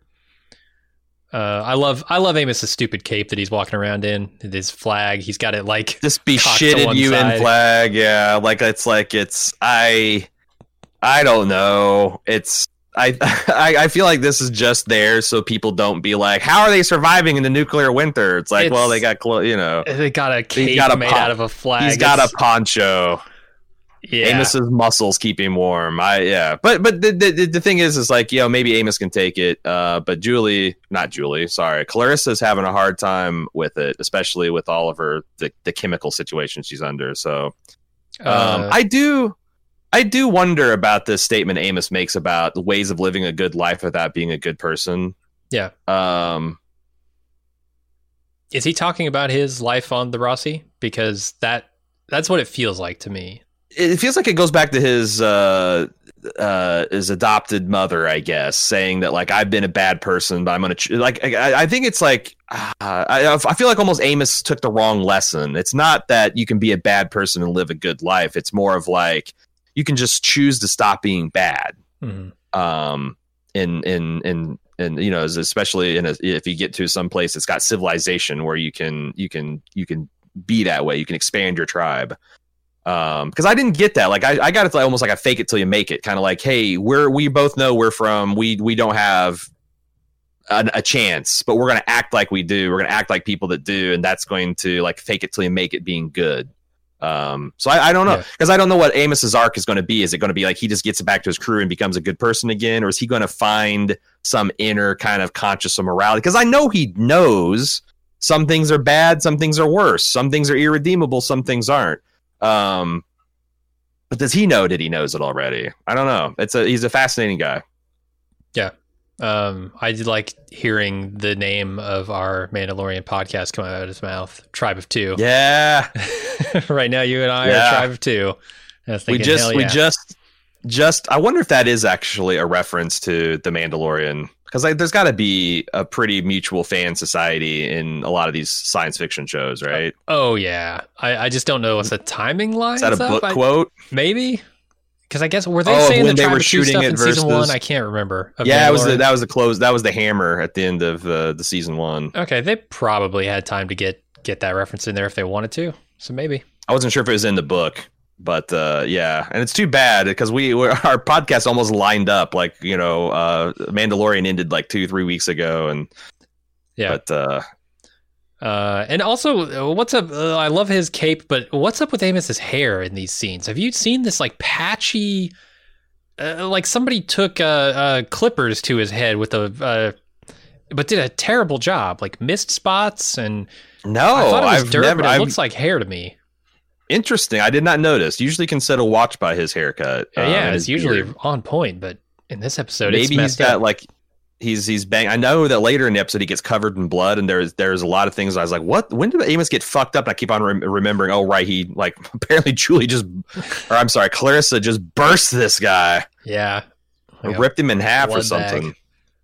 Uh, I love I love Amos's stupid cape that he's walking around in. His flag, he's got it like just be shitted you side. In flag, yeah. Like it's like it's I I don't know. It's. I, I I feel like this is just there so people don't be like, how are they surviving in the nuclear winter? It's like, it's, well, they got, clo- you know. They got a cape got a made pon- out of a flag. He's got it's, a poncho. Yeah. Amos's muscles keep him warm. I Yeah. But but the, the the thing is, is like, you know, maybe Amos can take it. Uh, but Julie, not Julie, sorry. Clarissa's having a hard time with it, especially with all of her, the, the chemical situation she's under. So um, uh, I do... I do wonder about this statement Amos makes about the ways of living a good life without being a good person. Yeah. Um, Is he talking about his life on the Rossi? Because that that's what it feels like to me. It feels like it goes back to his uh, uh, his adopted mother, I guess, saying that like I've been a bad person, but I'm gonna ch-. like. I, I think it's like uh, I, I feel like almost Amos took the wrong lesson. It's not that you can be a bad person and live a good life. It's more of like. You can just choose to stop being bad. Mm-hmm. Um, in, in, in, and, you know, especially in a, if you get to some place that's got civilization where you can, you can, you can be that way. You can expand your tribe. Um, cause I didn't get that. Like I, I got it like, almost like a fake it till you make it. Kind of like, hey, we're, we both know we're from, we, we don't have a, a chance, but we're going to act like we do. We're going to act like people that do. And that's going to like fake it till you make it being good. Um, so I, I don't know because yeah. I don't know what Amos's arc is going to be. Is it going to be like he just gets back to his crew and becomes a good person again, or is he going to find some inner kind of conscious of morality? Because I know he knows some things are bad, some things are worse, some things are irredeemable, some things aren't. Um, but does he know that he knows it already? I don't know. It's a he's a fascinating guy. Yeah. Um, I did like hearing the name of our Mandalorian podcast come out of his mouth, Tribe of Two. Yeah. Right now, you and I yeah. are Tribe of Two. Thinking, we just, yeah. we just, just. I wonder if that is actually a reference to the Mandalorian, because like, there's got to be a pretty mutual fan society in a lot of these science fiction shows, right? Oh yeah. I, I just don't know what's the timing line. Is that a book I, quote? Maybe. Because I guess were they oh, saying when the they were Tribe shooting stuff it in versus season one? I can't remember. Yeah, it was the, that was the close. That was the hammer at the end of uh, the season one. Okay, they probably had time to get get that reference in there if they wanted to. So maybe I wasn't sure if it was in the book, but uh, yeah, and it's too bad because we we're, our podcast almost lined up. Like you know, uh, Mandalorian ended like two three weeks ago, and yeah, but. Uh, Uh, and also, what's up? Uh, I love his cape, but what's up with Amos's hair in these scenes? Have you seen this like patchy uh, like somebody took uh, uh, clippers to his head with a, uh, but did a terrible job, like missed spots and. No, I thought it was I've dirt, never. but it I've, looks like hair to me. Interesting. I did not notice. Usually can set a watch by his haircut. Uh, um, yeah, and it's his usually beard. on point, but in this episode, Maybe it's he's messed got up. like he's he's bang. I know that later in the episode he gets covered in blood, and there's there's a lot of things. I was like, what? When did Amos get fucked up? And I keep on rem- remembering. Oh, right, he like apparently Julie just, or I'm sorry, Clarissa just burst this guy, Yeah, or Like a ripped him in half or blood something. bag.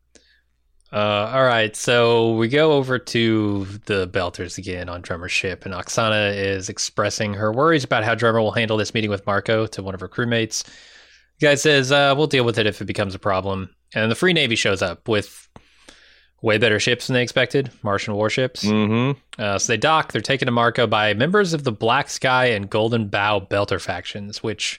Uh, all right, so we go over to the Belters again on Drummer's ship, and Oksana is expressing her worries about how Drummer will handle this meeting with Marco to one of her crewmates. The guy says, uh, we'll deal with it if it becomes a problem. And the Free Navy shows up with way better ships than they expected, Martian warships. Mm-hmm. Uh, so they dock, they're taken to Marco by members of the Black Sky and Golden Bow Belter factions, which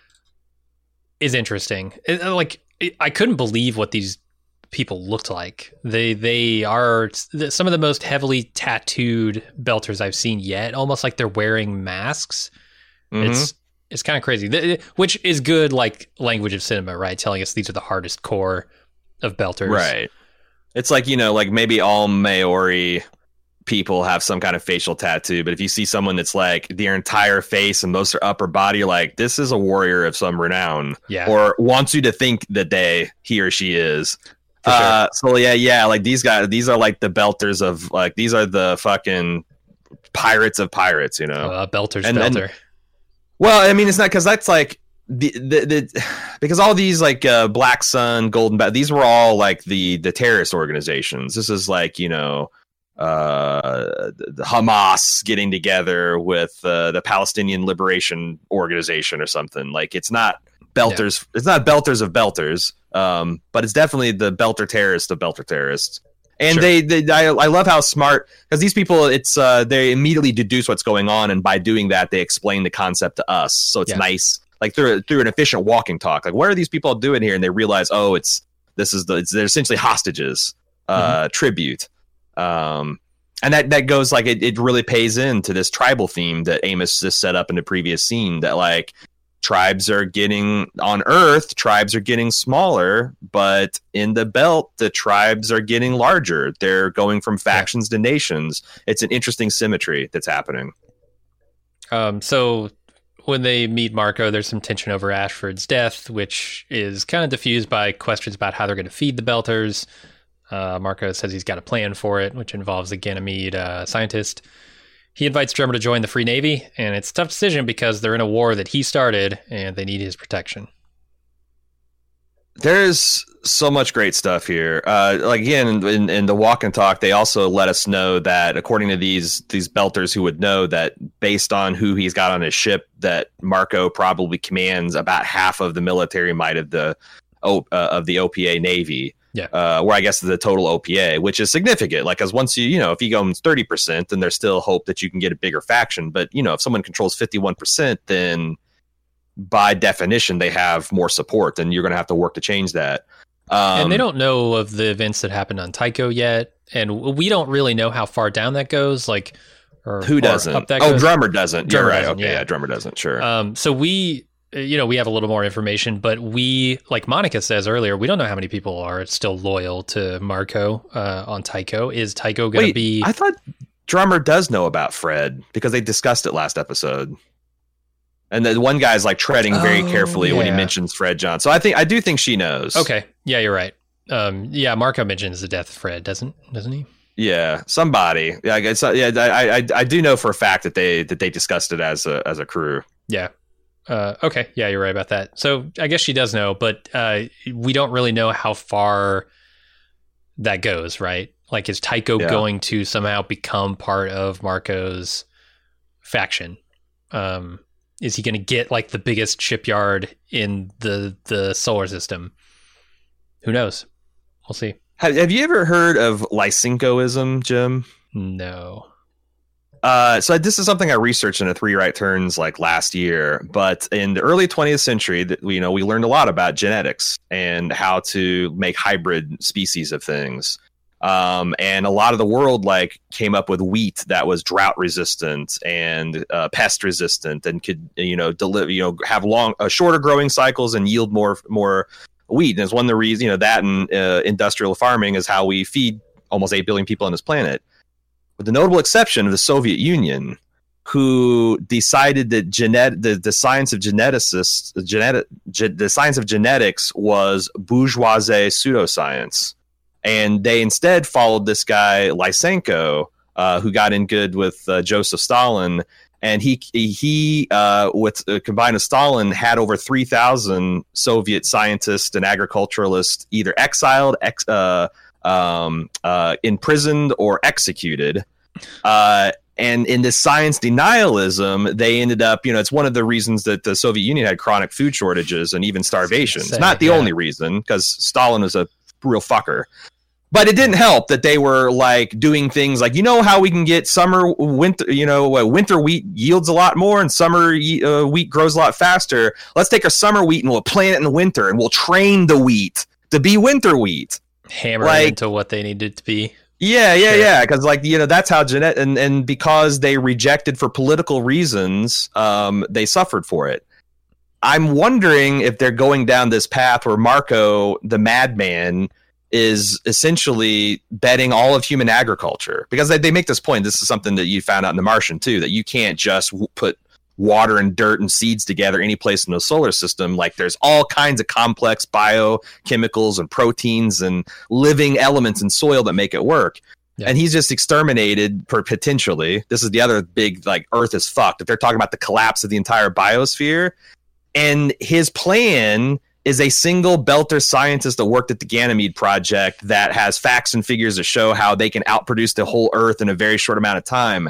is interesting. It, like, it, I couldn't believe what these people looked like. They they are some of the most heavily tattooed Belters I've seen yet, almost like they're wearing masks. Mm-hmm. It's it's kind of crazy, Th- which is good, like language of cinema, right? Telling us these are the hardest core of Belters. Right. It's like, you know, like maybe all Maori people have some kind of facial tattoo, but if you see someone that's like their entire face and most of their upper body, you're like, this is a warrior of some renown. Yeah. Or wants you to think that they, he or she is. For sure. Uh, so yeah, yeah, like these guys, these are like the Belters of like, these are the fucking pirates of pirates, you know? Uh, Belter's And then- Belter. Well, I mean, it's not because that's like the, the the because all these like uh, Black Sun, Golden Bat, these were all like the the terrorist organizations. This is like, you know, uh, the Hamas getting together with uh, the Palestinian Liberation Organization or something. Like it's not Belters. Yeah. It's not Belters of Belters, um, but it's definitely the Belter terrorists of Belter terrorists. And sure. they, they, I, I love how smart, because these people, it's uh, they immediately deduce what's going on, and by doing that, they explain the concept to us. So it's yeah. nice, like through through an efficient walking talk. Like, what are these people doing here? And they realize, oh, it's this is the it's, they're essentially hostages, uh, mm-hmm. tribute, um, and that that goes like it, it really pays into this tribal theme that Amos just set up in the previous scene. That like. Tribes are getting on Earth, tribes are getting smaller, but in the belt, the tribes are getting larger. They're going from factions yeah. to nations. It's an interesting symmetry that's happening. Um, so when they meet Marco, there's some tension over Ashford's death, which is kind of diffused by questions about how they're going to feed the Belters. Uh, Marco says he's got a plan for it, which involves a Ganymede uh, scientist. He invites Drummer to join the Free Navy, and it's a tough decision because they're in a war that he started, and they need his protection. There's so much great stuff here. Uh, like again, in, in, in the walk and talk, they also let us know that according to these these Belters who would know that based on who he's got on his ship, that Marco probably commands about half of the military might of the uh, of the O P A Navy. Yeah. Uh, where I guess the total O P A, which is significant. Like, as once you, you know, if you go thirty percent, then there's still hope that you can get a bigger faction. But, you know, if someone controls fifty-one percent, then by definition, they have more support, and you're going to have to work to change that. Um, and they don't know of the events that happened on Tycho yet. And we don't really know how far down that goes. Like, or who doesn't? Or up that oh, goes. Drummer doesn't. Drummer You're right. doesn't, Okay, yeah. yeah, Drummer doesn't. Sure. Um, so we. You know, we have a little more information, but we, like Monica says earlier, we don't know how many people are still loyal to Marco uh, on Tycho. Is Tycho going to be... I thought Drummer does know about Fred because they discussed it last episode. And the one guy's like treading very oh, carefully yeah. when he mentions Fred John. So I think I do think she knows. Okay. Yeah, you're right. Um, yeah, Marco mentions the death of Fred, doesn't doesn't he? Yeah, somebody. Yeah, I guess, yeah, I, I I do know for a fact that they that they discussed it as a as a crew. Yeah. Uh, okay, yeah, you're right about that. So I guess she does know, but uh, we don't really know how far that goes, right? Like, is Tycho yeah. going to somehow become part of Marco's faction? Um, is he going to get like the biggest shipyard in the the solar system? Who knows? We'll see. Have, have you ever heard of Lysenkoism, Jim? No. Uh, so this is something I researched in a Three Right Turns like last year, but in the early twentieth century, that you know, we learned a lot about genetics and how to make hybrid species of things. Um, and a lot of the world like came up with wheat that was drought resistant and uh, pest resistant and could, you know, deliver, you know, have long, uh, shorter growing cycles and yield more, more wheat. And it's one of the reasons, you know, that and uh, industrial farming is how we feed almost eight billion people on this planet. With the notable exception of the Soviet Union, who decided that genet- the, the science of geneticists, genetic, ge- the science of genetics was bourgeoisie pseudoscience. And they instead followed this guy, Lysenko, uh, who got in good with uh, Joseph Stalin. And he, he uh, with uh, combined with Stalin, had over three thousand Soviet scientists and agriculturalists either exiled, ex- uh, um, uh, imprisoned, or executed. Uh, and in this science denialism, they ended up, you know, it's one of the reasons that the Soviet Union had chronic food shortages and even starvation. It's not the yeah. only reason, because Stalin was a real fucker. But it didn't help that they were like doing things like, you know, how we can get summer, winter, you know, uh, winter wheat yields a lot more and summer uh, wheat grows a lot faster. Let's take our summer wheat and we'll plant it in the winter and we'll train the wheat to be winter wheat. Hammer like, it into what they needed to be. Yeah, yeah, sure. yeah. Because like, you know, that's how genet and, and because they rejected for political reasons, um, they suffered for it. I'm wondering if they're going down this path where Marco, the madman, is essentially betting all of human agriculture, because they, they make this point. This is something that you found out in The Martian too, that you can't just w- put water and dirt and seeds together any place in the solar system. Like there's all kinds of complex biochemicals and proteins and living elements in soil that make it work. Yeah. And he's just exterminated for potentially. This is the other big, like, Earth is fucked. If they're talking about the collapse of the entire biosphere, and his plan is a single belter scientist that worked at the Ganymede Project that has facts and figures to show how they can outproduce the whole Earth in a very short amount of time.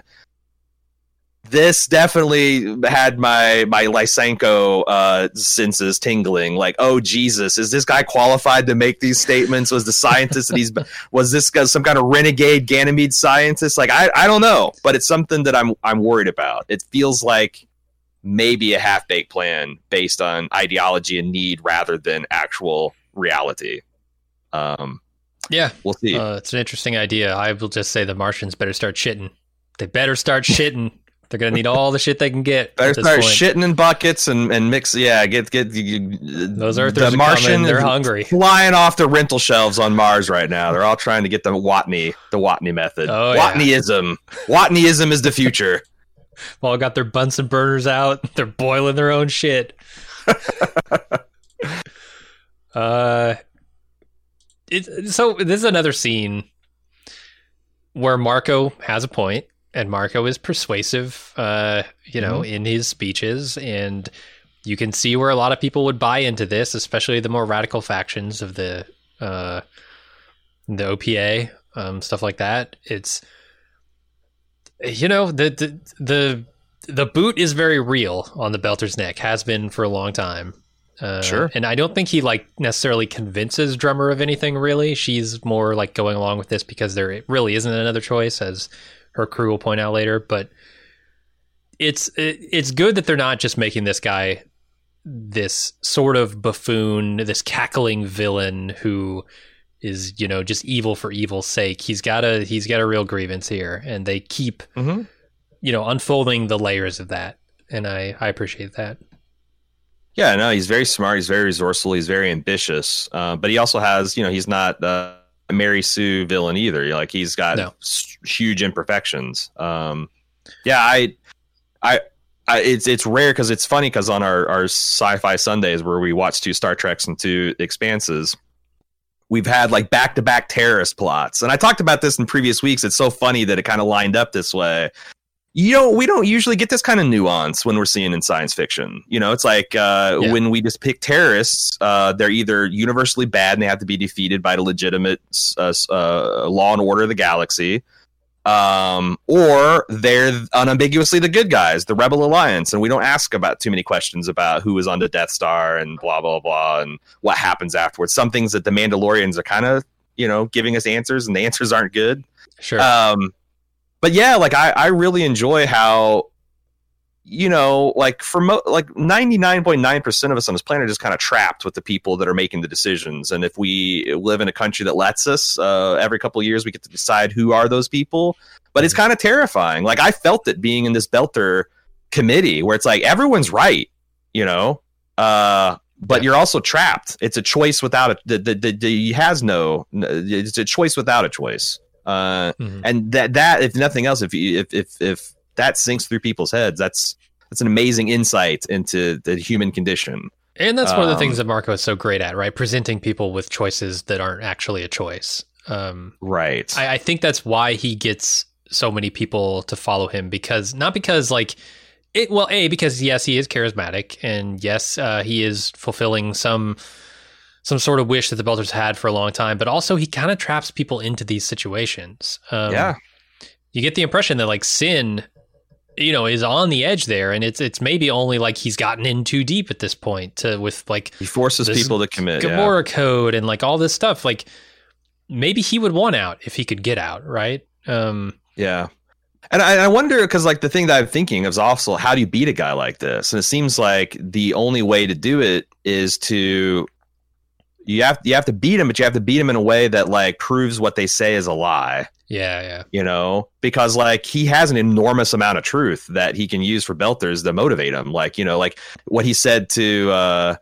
This definitely had my my Lysenko uh, senses tingling. Like, oh Jesus, is this guy qualified to make these statements? Was the scientist that he's was this guy some kind of renegade Ganymede scientist? Like, I I don't know, but it's something that I'm I'm worried about. It feels like maybe a half-baked plan based on ideology and need rather than actual reality. Um, yeah, we'll see. Uh, it's an interesting idea. I will just say the Martians better start shitting. They better start shitting. They're gonna need all the shit they can get. Better start point. shitting in buckets and, and mix. Yeah, get get you, those Earthers. The Martian, they're hungry, flying off the rental shelves on Mars right now. They're all trying to get the Watney, the Watney method. Oh, Watneyism. Yeah. Watneyism is the future. All got their Bunsen burners out. They're boiling their own shit. uh, it, so this is another scene where Marco has a point, and Marco is persuasive, uh, you know, mm-hmm. in his speeches, and you can see where a lot of people would buy into this, especially the more radical factions of the uh, the O P A, um, stuff like that. It's You know, the, the the the boot is very real on the Belter's neck, has been for a long time. Uh, sure. And I don't think he like necessarily convinces Drummer of anything, really. She's more like going along with this because there really isn't another choice, as her crew will point out later. But it's it, it's good that they're not just making this guy this sort of buffoon, this cackling villain who is, you know, just evil for evil's sake. He's got a he's got a real grievance here, and they keep, mm-hmm. you know, unfolding the layers of that, and I, I appreciate that. Yeah, no, he's very smart. He's very resourceful. He's very ambitious, uh, but he also has, you know, he's not uh, a Mary Sue villain either. Like he's got no. s- huge imperfections. Um, yeah, I, I. I, it's it's rare because it's funny because on our, our Sci-Fi Sundays where we watch two Star Treks and two Expanses, we've had like back-to-back terrorist plots. And I talked about this in previous weeks. It's so funny that it kind of lined up this way. You know, we don't usually get this kind of nuance when we're seeing in science fiction. You know, it's like uh, yeah. when we just pick terrorists, uh, they're either universally bad and they have to be defeated by the legitimate uh, uh, law and order of the galaxy, um, or they're unambiguously the good guys, the Rebel Alliance, and we don't ask about too many questions about who is on the Death Star and blah blah blah and what happens afterwards. Some things that the Mandalorians are kind of, you know, giving us answers, and the answers aren't good. Sure. Um, but yeah, like I, I really enjoy how you know, like for mo- like ninety-nine point nine percent of us on this planet are just kind of trapped with the people that are making the decisions. And if we live in a country that lets us, uh, every couple of years we get to decide who are those people. But it's kind of terrifying. Like, I felt it being in this Belter committee where it's like everyone's right, you know, uh, but yeah. you're also trapped. It's a choice without a the the, the, the has no. It's a choice without a choice. Uh, mm-hmm. And that that if nothing else, if you, if if if that sinks through people's heads, that's that's an amazing insight into the human condition. And that's one um, of the things that Marco is so great at, right? Presenting people with choices that aren't actually a choice. Um, right. I, I think that's why he gets so many people to follow him, because not because like it, well, A, because yes, he is charismatic, and yes, uh, he is fulfilling some some sort of wish that the Belters had for a long time, but also he kind of traps people into these situations. Um, yeah. You get the impression that like Sin, you know, is on the edge there, and it's it's maybe only like he's gotten in too deep at this point to, with like he forces people to commit Gamora yeah. code and like all this stuff. Like maybe he would want out if he could get out, right? Um, yeah. And I, I wonder, because like the thing that I'm thinking is also, how do you beat a guy like this? And it seems like the only way to do it is to you have you have to beat him, but you have to beat him in a way that like proves what they say is a lie. Yeah, yeah. You know, because like he has an enormous amount of truth that he can use for Belters to motivate him. Like, you know, like what he said to uh,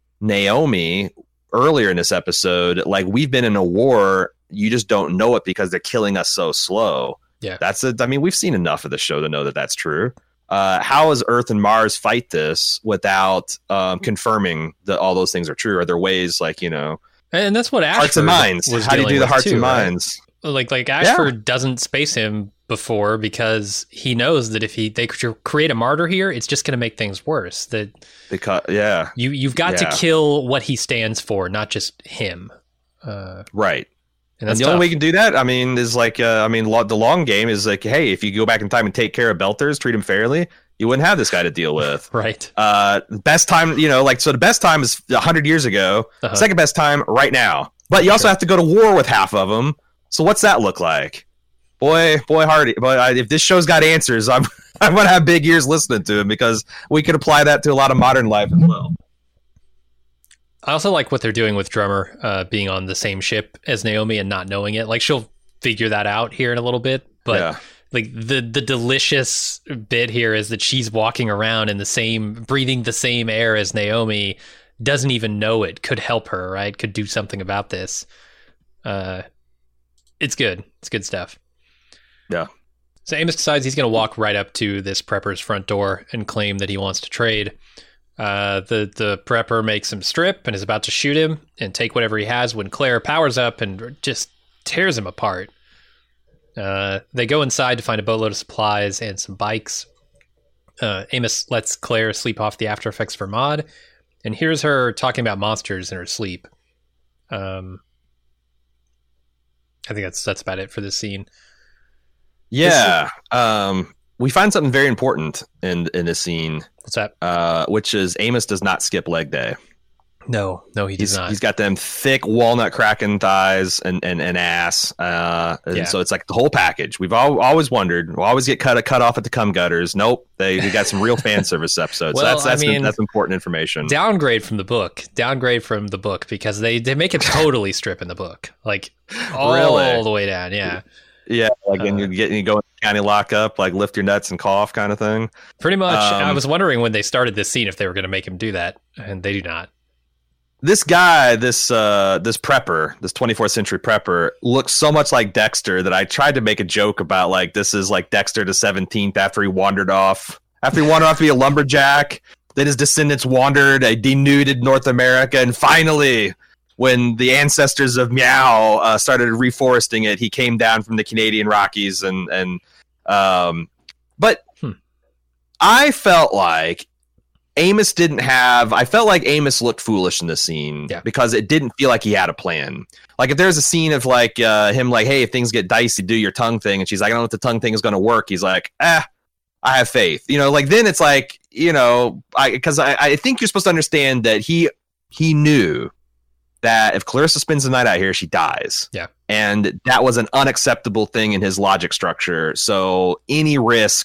Naomi earlier in this episode, like, we've been in a war. You just don't know it because they're killing us so slow. Yeah, that's it. I mean, we've seen enough of the show to know that that's true. Uh, how does Earth and Mars fight this without um, confirming that all those things are true? Are there ways, like, you know, and that's what Ashford hearts and minds? Was how do you do the hearts too, and minds? Right? Like, like Ashford yeah. doesn't space him before because he knows that if he they create a martyr here, it's just going to make things worse. That because yeah, you you've got yeah. to kill what he stands for, not just him. Uh, right. And, and the tough. only way we can do that, I mean, is like, uh, I mean, lo- the long game is like, hey, if you go back in time and take care of Belters, treat them fairly, you wouldn't have this guy to deal with. Right. Uh, best time, you know, like, so the best time is one hundred years ago. Uh-huh. Second best time right now. But you also sure. have to go to war with half of them. So what's that look like? Boy, boy, Hardy. But I, if this show's got answers, I'm I'm gonna have big ears listening to him, because we could apply that to a lot of modern life as well. I also like what they're doing with Drummer uh, being on the same ship as Naomi and not knowing it. Like, she'll figure that out here in a little bit, but yeah. like the the delicious bit here is that she's walking around in the same, breathing the same air as Naomi, doesn't even know it, could help her, right? Could do something about this. Uh, it's good. It's good stuff. Yeah. So Amos decides he's going to walk right up to this prepper's front door and claim that he wants to trade. Uh, the, the prepper makes him strip and is about to shoot him and take whatever he has when Claire powers up and just tears him apart. Uh, they go inside to find a boatload of supplies and some bikes. Uh, Amos lets Claire sleep off the after effects for Maud and hears her talking about monsters in her sleep. Um, I think that's that's about it for this scene. Yeah. This, um, we find something very important in in this scene. What's that? Uh, which is Amos does not skip leg day. No, no, he does he's, not. He's got them thick walnut cracking thighs and and, and ass. Uh, and yeah. so it's like the whole package. We've all, always wondered. We always get cut cut off at the cum gutters. Nope, they, they got some real fan service episodes. Well, so that's that's, I mean, that's important information. Downgrade from the book. Downgrade from the book, because they, they make it totally strip in the book, like all really? the way down. Yeah. Yeah, like uh, and you get you go in the county lockup, like lift your nuts and cough kind of thing. Pretty much. Um, I was wondering when they started this scene if they were going to make him do that, and they do not. This guy, this uh, this prepper, this twenty-fourth century prepper, looks so much like Dexter that I tried to make a joke about, like, this is like Dexter the seventeenth after he wandered off, after he wandered off to be a lumberjack. Then his descendants wandered, a denuded North America, and finally, when the ancestors of Meow uh, started reforesting it, he came down from the Canadian Rockies, and and um, but hmm. I felt like Amos didn't have. I felt like Amos looked foolish in this scene yeah. because it didn't feel like he had a plan. Like, if there's a scene of like uh, him, like, hey, if things get dicey, do your tongue thing, and she's like, I don't know if the tongue thing is going to work. He's like, ah, I have faith. You know, like, then it's like, you know, I because I, I think you're supposed to understand that he he knew that if Clarissa spends the night out here, she dies. Yeah. And that was an unacceptable thing in his logic structure. So any risk,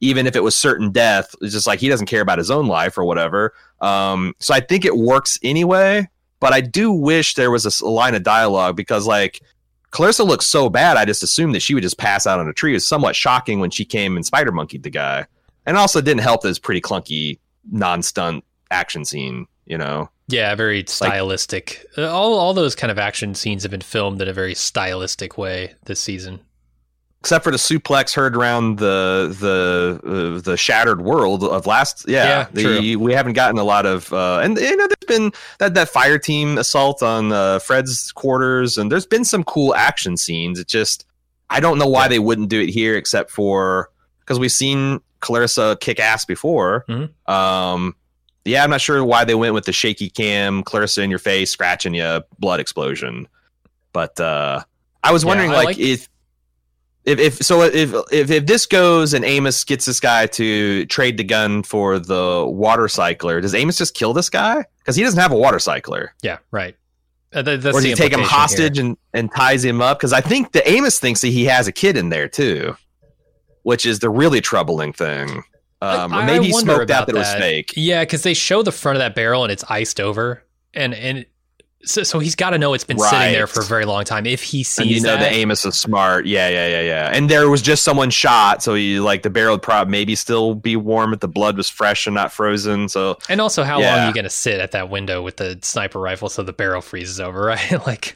even if it was certain death. It's just like he doesn't care about his own life or whatever. Um, so I think it works anyway. But I do wish there was a, a line of dialogue because, like, Clarissa looks so bad, I just assumed that she would just pass out on a tree. It was somewhat shocking when she came and spider monkeyed the guy. And also didn't help that it's pretty clunky, non-stunt action scene, you know? Yeah, very stylistic. Like, all all those kind of action scenes have been filmed in a very stylistic way this season. Except for the suplex heard around the the uh, the shattered world of last, yeah, yeah the, true. we haven't gotten a lot of, uh, and you know, there's been that that fire team assault on uh, Fred's quarters, and there's been some cool action scenes. It just, I don't know why yeah. they wouldn't do it here, except for because we've seen Clarissa kick ass before. Mm-hmm. Um, yeah, I'm not sure why they went with the shaky cam, Clarissa in your face, scratching you, blood explosion. But uh, I was wondering, yeah, I like, like if. If, if so, if, if if this goes and Amos gets this guy to trade the gun for the water cycler, does Amos just kill this guy? Because he doesn't have a water cycler. Yeah, right. Uh, that, that's or does he take him hostage and, and ties him up? Because I think the Amos thinks that he has a kid in there too, which is the really troubling thing. Um, or maybe he smoked out that, that it was fake. Yeah, because they show the front of that barrel and it's iced over, and and. So, so he's got to know it's been right. sitting there for a very long time. If he sees, and you know, that, the Amos is smart. Yeah, yeah, yeah, yeah. And there was just someone shot, so he like the barrel would probably maybe still be warm if the blood was fresh and not frozen. So, and also, how yeah. long are you going to sit at that window with the sniper rifle so the barrel freezes over? Right? Like,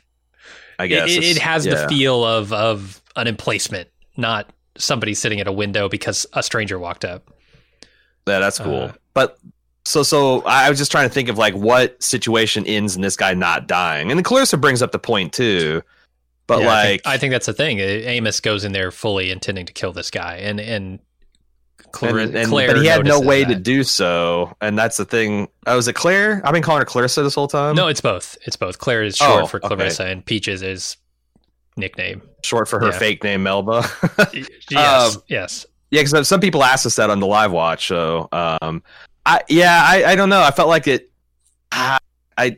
I guess it, it has yeah. the feel of of an emplacement, not somebody sitting at a window because a stranger walked up. Yeah, that's cool, uh, but. So, so I was just trying to think of like what situation ends in this guy not dying, and then Clarissa brings up the point too. But yeah, like, I think, I think that's the thing. Amos goes in there fully intending to kill this guy, and and, Claire, and, and Claire but he had no way that. to do so, and that's the thing. Oh, is it Claire? I've been calling her Clarissa this whole time. No, it's both. It's both. Claire is short oh, for Clarissa, okay. and Peaches is nickname, short for her yeah. fake name, Melba. yes, um, yes, yeah. Because some people asked us that on the live watch, so. Um, I, yeah, I, I don't know. I felt like it. I, I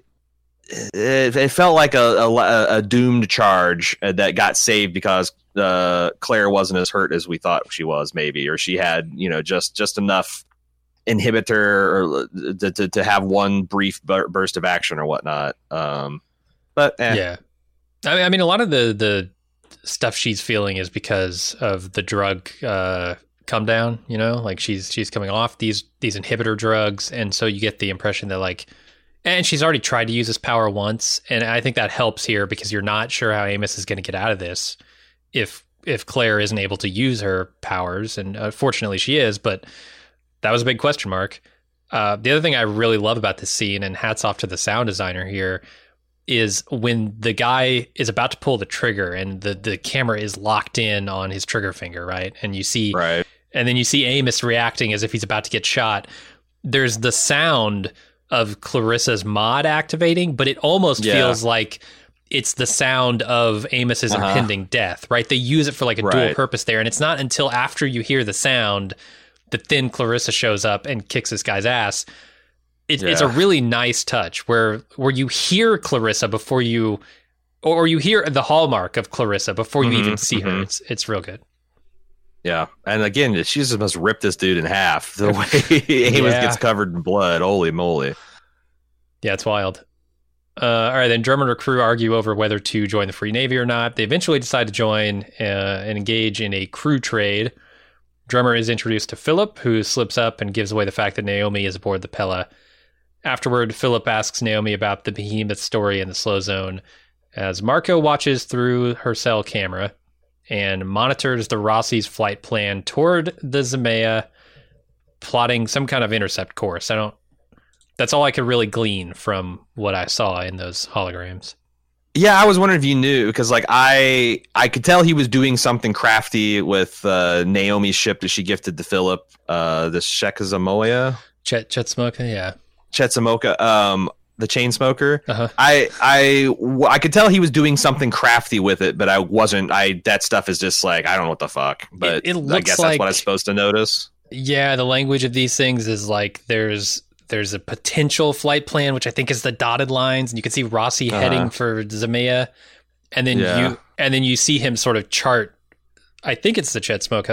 it, it felt like a, a, a doomed charge that got saved because uh, Claire wasn't as hurt as we thought she was, maybe, or she had, you know, just just enough inhibitor or to, to, to have one brief burst of action or whatnot. Um, but eh. yeah, I mean, I mean, a lot of the the stuff she's feeling is because of the drug. Uh, come down, you know, like she's she's coming off these these inhibitor drugs, and so you get the impression that like, and she's already tried to use this power once, and I think that helps here because you're not sure how Amos is going to get out of this if if Claire isn't able to use her powers, and uh, fortunately she is, but that was a big question mark. Uh, the other thing I really love about this scene, and hats off to the sound designer here, is when the guy is about to pull the trigger and the the camera is locked in on his trigger finger, right, and you see right. And then you see Amos reacting as if he's about to get shot. There's the sound of Clarissa's mod activating, but it almost yeah. feels like it's the sound of Amos's uh-huh. impending death, right? They use it for like a right. dual purpose there. And it's not until after you hear the sound that then Clarissa shows up and kicks this guy's ass. It, yeah. It's a really nice touch where where you hear Clarissa before you, or you hear the hallmark of Clarissa before you mm-hmm, even see mm-hmm. her. It's it's real good. Yeah, and again, she just must rip this dude in half the way Amos yeah. gets covered in blood. Holy moly! Yeah, it's wild. Uh, all right, then Drummond or crew argue over whether to join the Free Navy or not. They eventually decide to join uh, and engage in a crew trade. Drummer is introduced to Philip, who slips up and gives away the fact that Naomi is aboard the Pella. Afterward, Philip asks Naomi about the behemoth story in the slow zone, as Marco watches through her cell camera and monitors the Rossi's flight plan toward the Zemea, plotting some kind of intercept course. I don't. That's all I could really glean from what I saw in those holograms. Yeah, I was wondering if you knew, because like I I could tell he was doing something crafty with uh, Naomi's ship that she gifted to Philip, uh, the Shekazamoya. Chet Chetzamoka, yeah. Chetzamoka, um, the chain smoker. Uh-huh. I I I could tell he was doing something crafty with it, but I wasn't. I that stuff is just like I don't know what the fuck. But it, it looks I guess like, that's what I'm supposed to notice. Yeah, the language of these things is like there's. There's a potential flight plan, which I think is the dotted lines, and you can see Rossi uh-huh. heading for Zemea, and then yeah. you and then you see him sort of chart. I think it's the Chetzamoka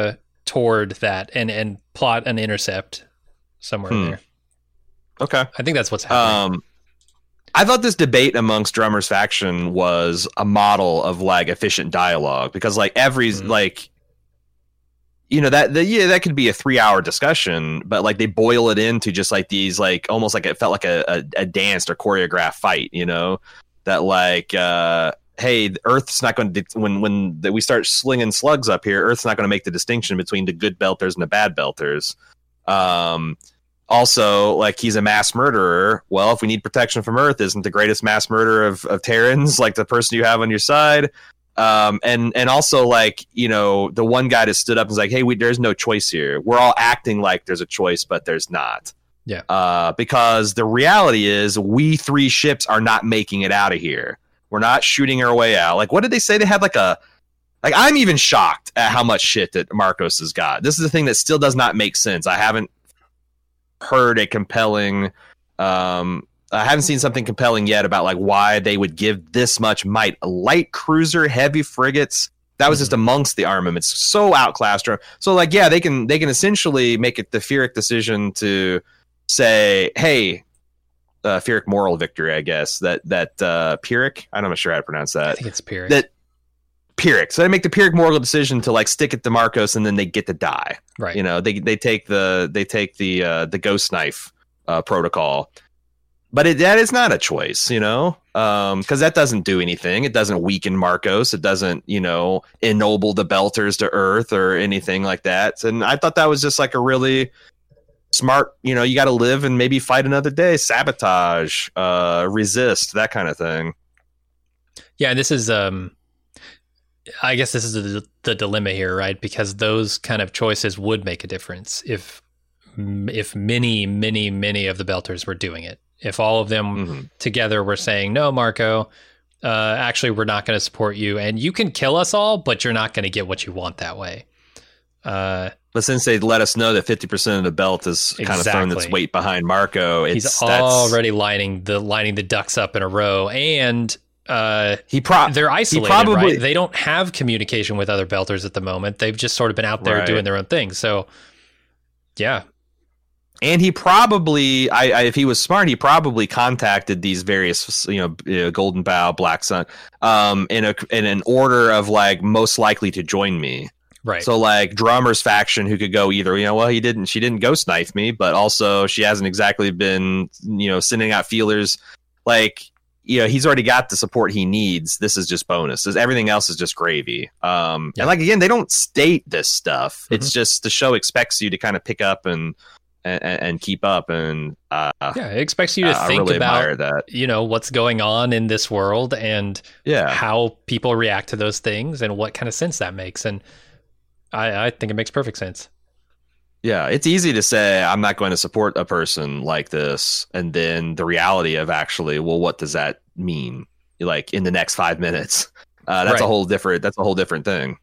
toward that and and plot an intercept somewhere Hmm. there. Okay. I think that's what's happening. Um, I thought this debate amongst Drummer's faction was a model of like efficient dialogue because like every Mhm. like you know that the, yeah that could be a three hour discussion, but like they boil it into just like these like almost like it felt like a, a, a danced or choreographed fight, you know, that like uh hey, the Earth's not going to when when the, we start slinging slugs up here, Earth's not going to make the distinction between the good belters and the bad belters. Um, also, like he's a mass murderer. Well, if we need protection from Earth, isn't the greatest mass murderer of, of Terrans like the person you have on your side? Um, and and also like you know the one guy that stood up and was like, hey, we, there's no choice here. We're all acting like there's a choice, but there's not. Yeah. Uh, because the reality is, we three ships are not making it out of here. We're not shooting our way out. Like, what did they say? They had like a, like, I'm even shocked at how much shit that Marcos has got. This is the thing that still does not make sense. I haven't heard a compelling, um, I haven't seen something compelling yet about like why they would give this much might. Light cruiser, heavy frigates. That was just amongst the armaments. So outclassed. So like, yeah, they can, they can essentially make it the Pyrrhic decision to say, hey, Uh, Pyrrhic moral victory, I guess. That that uh, Pyrrhic, I'm not sure how to pronounce I that. think it's Pyrrhic. That Pyrrhic. So they make the Pyrrhic moral decision to like stick it to Marcos, and then they get to die. right. You know, they they take the they take the uh, the ghost knife uh, protocol, but it, that is not a choice. You know, because um, that doesn't do anything. It doesn't weaken Marcos. It doesn't you know ennoble the Belters to Earth or anything like that. And I thought that was just like a really smart, you know, you got to live and maybe fight another day, sabotage, uh, resist, that kind of thing. Yeah, this is, um, I guess this is the, the dilemma here, right? Because those kind of choices would make a difference if, if many, many, many of the Belters were doing it. If all of them Mm-hmm. together were saying, no, Marco, uh, actually, we're not going to support you, and you can kill us all, but you're not going to get what you want that way. Uh, But since they let us know that fifty percent of the belt is kind of throwing its Exactly. weight behind Marco, it's he's that's, already lining the lining the ducks up in a row, and uh, he pro- they're isolated, probably- right? They don't have communication with other Belters at the moment. They've just sort of been out there Right. doing their own thing. So, yeah, and he probably, I, I if he was smart, he probably contacted these various, you know, uh, Golden Bow, Black Sun, um, in a in an order of like most likely to join me. right. So like Drummer's faction who could go either, you know, well, he didn't, she didn't ghost knife me, but also she hasn't exactly been, you know, sending out feelers. Like, you know, he's already got the support he needs. This is just bonus. This, everything else is just gravy. Um, Yeah. And like, again, they don't state this stuff. Mhm. It's just the show expects you to kind of pick up and, and, and keep up. And uh, yeah, it expects you to I think really admire about, that. you know, what's going on in this world and Yeah. how people react to those things and what kind of sense that makes. And I, I think it makes perfect sense. Yeah, it's easy to say I'm not going to support a person like this, and then the reality of actually, well, what does that mean? Like in the next five minutes, uh, that's Right. a whole different. That's a whole different thing.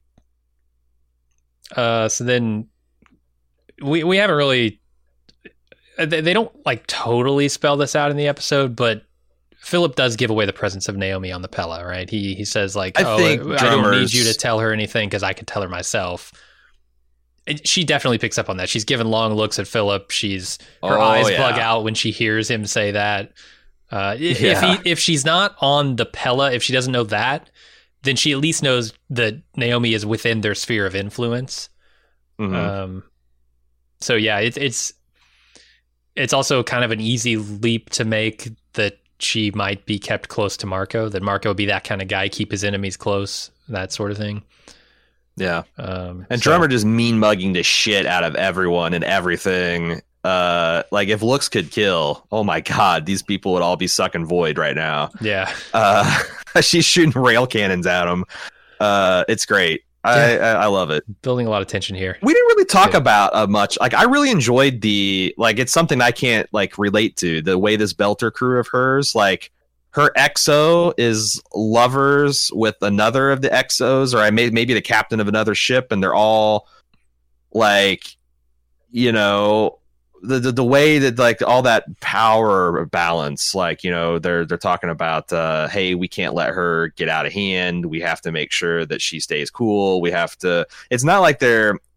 Uh, so then we we haven't really. They, they don't like totally spell this out in the episode, but Philip does give away the presence of Naomi on the Pella, right? He he says like, I "Oh, think I, I don't need drummers- you to tell her anything because I can tell her myself." It- she definitely picks up on that. She's given long looks at Philip. She's her Oh, eyes yeah. bug out when she hears him say that. Uh, if Yeah. if, he, if she's not on the Pella, if she doesn't know that, then she at least knows that Naomi is within their sphere of influence. Mhm. Um, so yeah, it's it's it's also kind of an easy leap to make that she might be kept close to Marco. That Marco would be that kind of guy, keep his enemies close, that sort of thing. yeah, Um, and so- Drummer just mean mugging the shit out of everyone and everything. Uh, like if looks could kill, oh my god, these people would all be sucking void right now. yeah, Uh, she's shooting rail cannons at them. Uh, it's great. I, I I love it. building a lot of tension here. We didn't really talk Yeah. about uh, much. Like I really enjoyed the like. It's something I can't like relate to the way this Belter crew of hers like. Her X O is lovers with another of the X Os, or I may maybe the captain of another ship, and they're all like, you know, the the, the way that like all that power balance, like you know, they're they're talking about, uh, hey, we can't let her get out of hand. We have to make sure that she stays cool. We have to. It's not like they're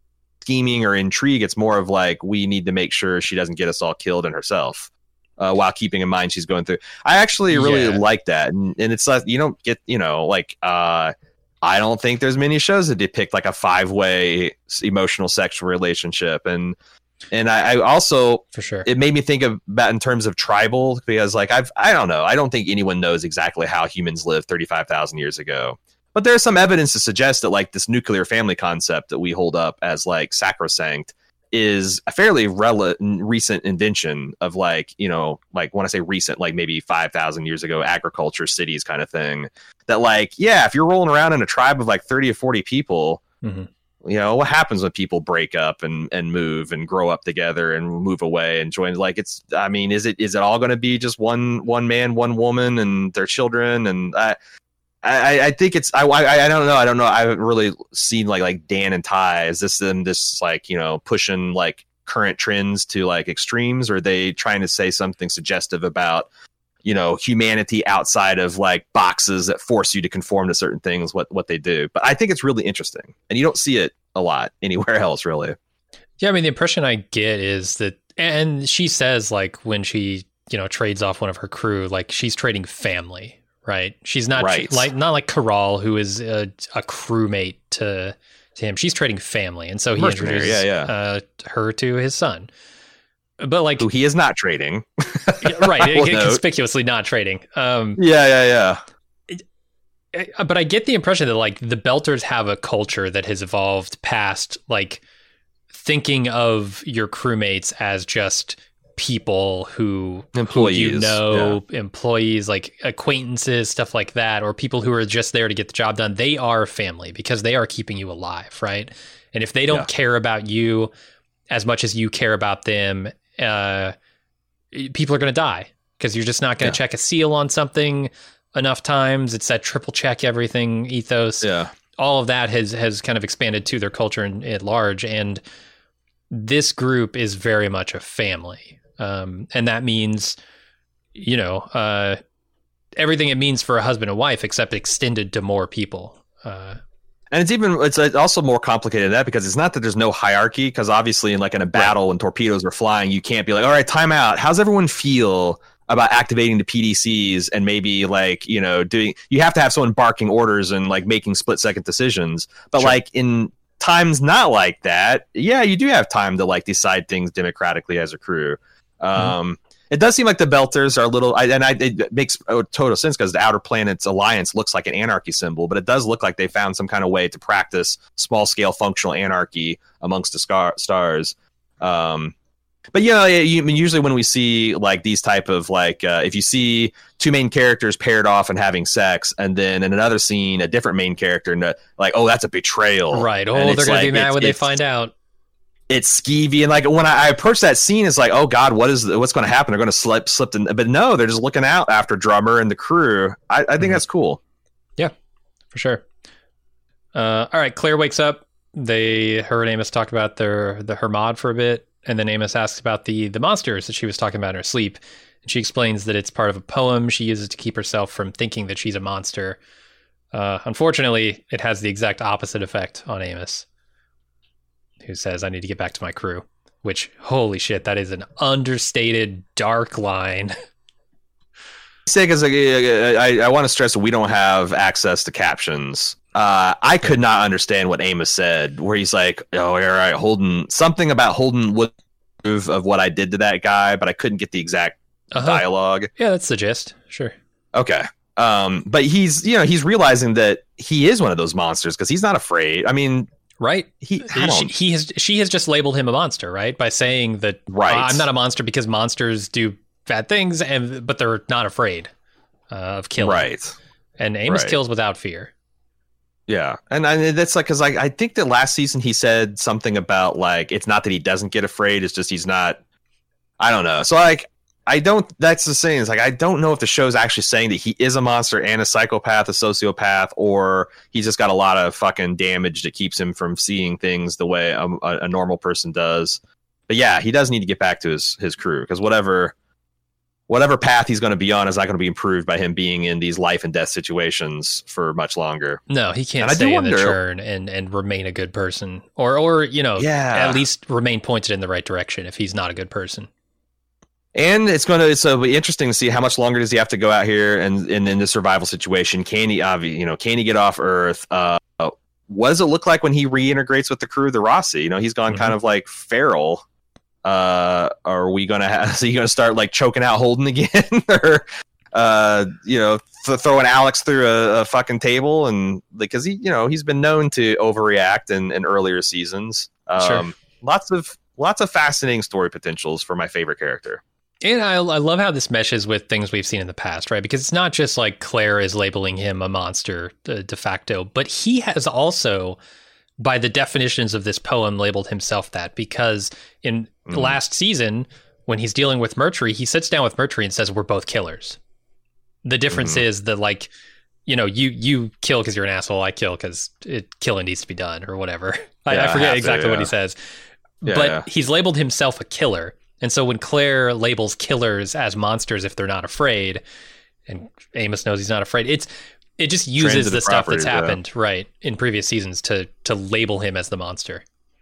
scheming or intrigue. It's more of like, we need to make sure she doesn't get us all killed and herself, uh, while keeping in mind she's going through. I actually really Yeah. like that. And, and it's like, you don't get, you know, like, uh, I don't think there's many shows that depict like a five way emotional sexual relationship. And, and I, I also, For sure. it made me think of about in terms of tribal, because like I've I don't know I don't think anyone knows exactly how humans lived thirty-five thousand years ago, but there's some evidence to suggest that like this nuclear family concept that we hold up as like sacrosanct is a fairly rel- recent invention of like, you know, like when I say recent, like maybe five thousand years ago, agriculture, cities kind of thing, that like, yeah, if you're rolling around in a tribe of like thirty or forty people, Mm-hmm. you know, what happens when people break up and, and move and grow up together and move away and join? Like, it's, I mean, is it, is it all going to be just one, one man, one woman and their children? And I, I, I think it's, I, I, I don't know. I don't know. I haven't really seen like, like Dan and Ty. Is this them this like, you know, pushing like current trends to like extremes? Or are they trying to say something suggestive about, you know, humanity outside of like boxes that force you to conform to certain things, what, what they do. But I think it's really interesting, and you don't see it a lot anywhere else, really. Yeah, I mean, the impression I get is that, and she says like when she, you know, trades off one of her crew, like she's trading family, right? She's not Right. like, not like Corral, who is a, a crewmate to, to him. She's trading family. And so he Mercenary, introduces yeah, yeah. Uh, her to his son. But like, Who he is not trading. right, I will note. conspicuously not trading. Um, Yeah, yeah, yeah. I- but I get the impression that like the Belters have a culture that has evolved past like thinking of your crewmates as just people who, Employees, who you know, employees, like acquaintances, stuff like that, or people who are just there to get the job done. They are family because they are keeping you alive, right? And if they don't Yeah. care about you as much as you care about them, uh, people are going to die because you're just not going to Yeah. check a seal on something enough times. It's that triple check everything ethos. Yeah. All of that has has kind of expanded to their culture in, at large, and this group is very much a family, um, and that means, you know, uh, everything it means for a husband and wife, except extended to more people. Uh, And it's even it's also more complicated than that, because it's not that there's no hierarchy, because obviously in like in a battle when torpedoes are flying, you can't be like, all right, time out. How's everyone feel about activating the P D Cs and maybe like, you know, doing, you have to have someone barking orders and like making split second decisions. But Sure. like in times not like that, yeah, you do have time to like decide things democratically as a crew. Um, It does seem like the Belters are a little, I, and I, it makes total sense because the Outer Planets Alliance looks like an anarchy symbol, but it does look like they found some kind of way to practice small scale functional anarchy amongst the scar- stars. Um, but you know, you, usually when we see like these type of like, uh, if you see two main characters paired off and having sex, and then in another scene a different main character, and uh, like, oh, that's a betrayal, right. Oh, And they're it's going to like- be mad it's- when they it's- find out. it's skeevy, and like when I, I approach that scene, it's like, oh god, what is what's going to happen? They're going to slip slip in, but no, they're just looking out after Drummer and the crew. I, I think Mhm. that's cool. For sure. Uh, all right, Claire wakes up. They, her and Amos talk about their the her mod for a bit, and then Amos asks about the the monsters that she was talking about in her sleep. And she explains that it's part of a poem she uses to keep herself from thinking that she's a monster. Uh, unfortunately, it has the exact opposite effect on Amos, who says, "I need to get back to my crew." Which, holy shit, that is an understated dark line. Say because I, I, I want to stress that we don't have access to captions. Uh, I could not understand what Amos said, where he's like, "Oh, all right, Holden." Something about Holden would approve of what I did to that guy, but I couldn't get the exact Uh-huh. dialogue. Yeah, that's the gist. Sure. Okay. Um, but he's, you know, he's realizing that he is one of those monsters because he's not afraid. I mean, Right. he, I She, don't, he has she has just labeled him a monster, right? By saying that Right. "Uh, I'm not a monster because monsters do bad things, and but they're not afraid uh, of killing. right. And Amos Right. kills without fear. Yeah. And I, that's like, because I, I think that last season he said something about like, it's not that he doesn't get afraid, it's just he's not, I don't know. So like, I don't, that's the thing. It's like, I don't know if the show's actually saying that he is a monster and a psychopath, a sociopath, or he's just got a lot of fucking damage that keeps him from seeing things the way a, a, a normal person does. But yeah, he does need to get back to his, his crew, because whatever, whatever path he's going to be on is not going to be improved by him being in these life and death situations for much longer. No, he can't And stay in wonder, the churn and, and remain a good person, or or you know, yeah. at least remain pointed in the right direction if he's not a good person. And it's going to it's uh, be interesting to see how much longer does he have to go out here and, and in the survival situation. Can he, uh, you know, can he get off Earth? Uh, what does it look like when he reintegrates with the crew of the Rossi? You know, he's gone mm-hmm. kind of like feral. Uh, are we gonna have? Is he gonna start like choking out Holden again, or uh, you know, th- throwing Alex through a, a fucking table? And because he, you know, he's been known to overreact in, in earlier seasons. Um, sure. Lots of lots of fascinating story potentials for my favorite character. And I, I love how this meshes with things we've seen in the past, right? Because it's not just like Claire is labeling him a monster uh, de facto, but he has also, by the definitions of this poem, labeled himself that, because in mm. last season, when he's dealing with Murtry, he sits down with Murtry and says, we're both killers. The difference mm. is that, like, you know, you you kill because you're an asshole, I kill because killing needs to be done, or whatever. Yeah, I, I forget I exactly to, yeah. what he says. Yeah, but yeah. he's labeled himself a killer. And so when Claire labels killers as monsters if they're not afraid, and Amos knows he's not afraid, it's it just uses the stuff that's happened yeah. right in previous seasons to to label him as the monster.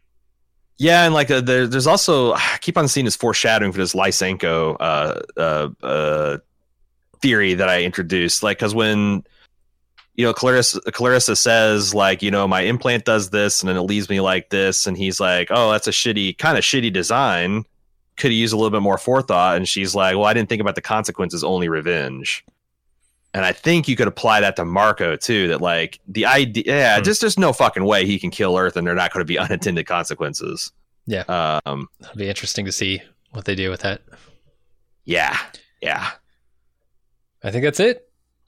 Yeah, and like uh, there, there's also I keep on seeing this foreshadowing for this Lysenko uh, uh, uh, theory that I introduced. Like, because when you know Clarissa, Clarissa says like, you know, my implant does this and then it leaves me like this, and he's like, oh, that's a shitty kind of shitty design. Could he use a little bit more forethought? And she's like, well, I didn't think about the consequences, only revenge. And I think you could apply that to Marco too, that like the idea, yeah, hmm. just there's no fucking way he can kill Earth and they're not going to be unintended consequences. Yeah. Um, It'll be interesting to see what they do with that. Yeah. Yeah. I think that's it.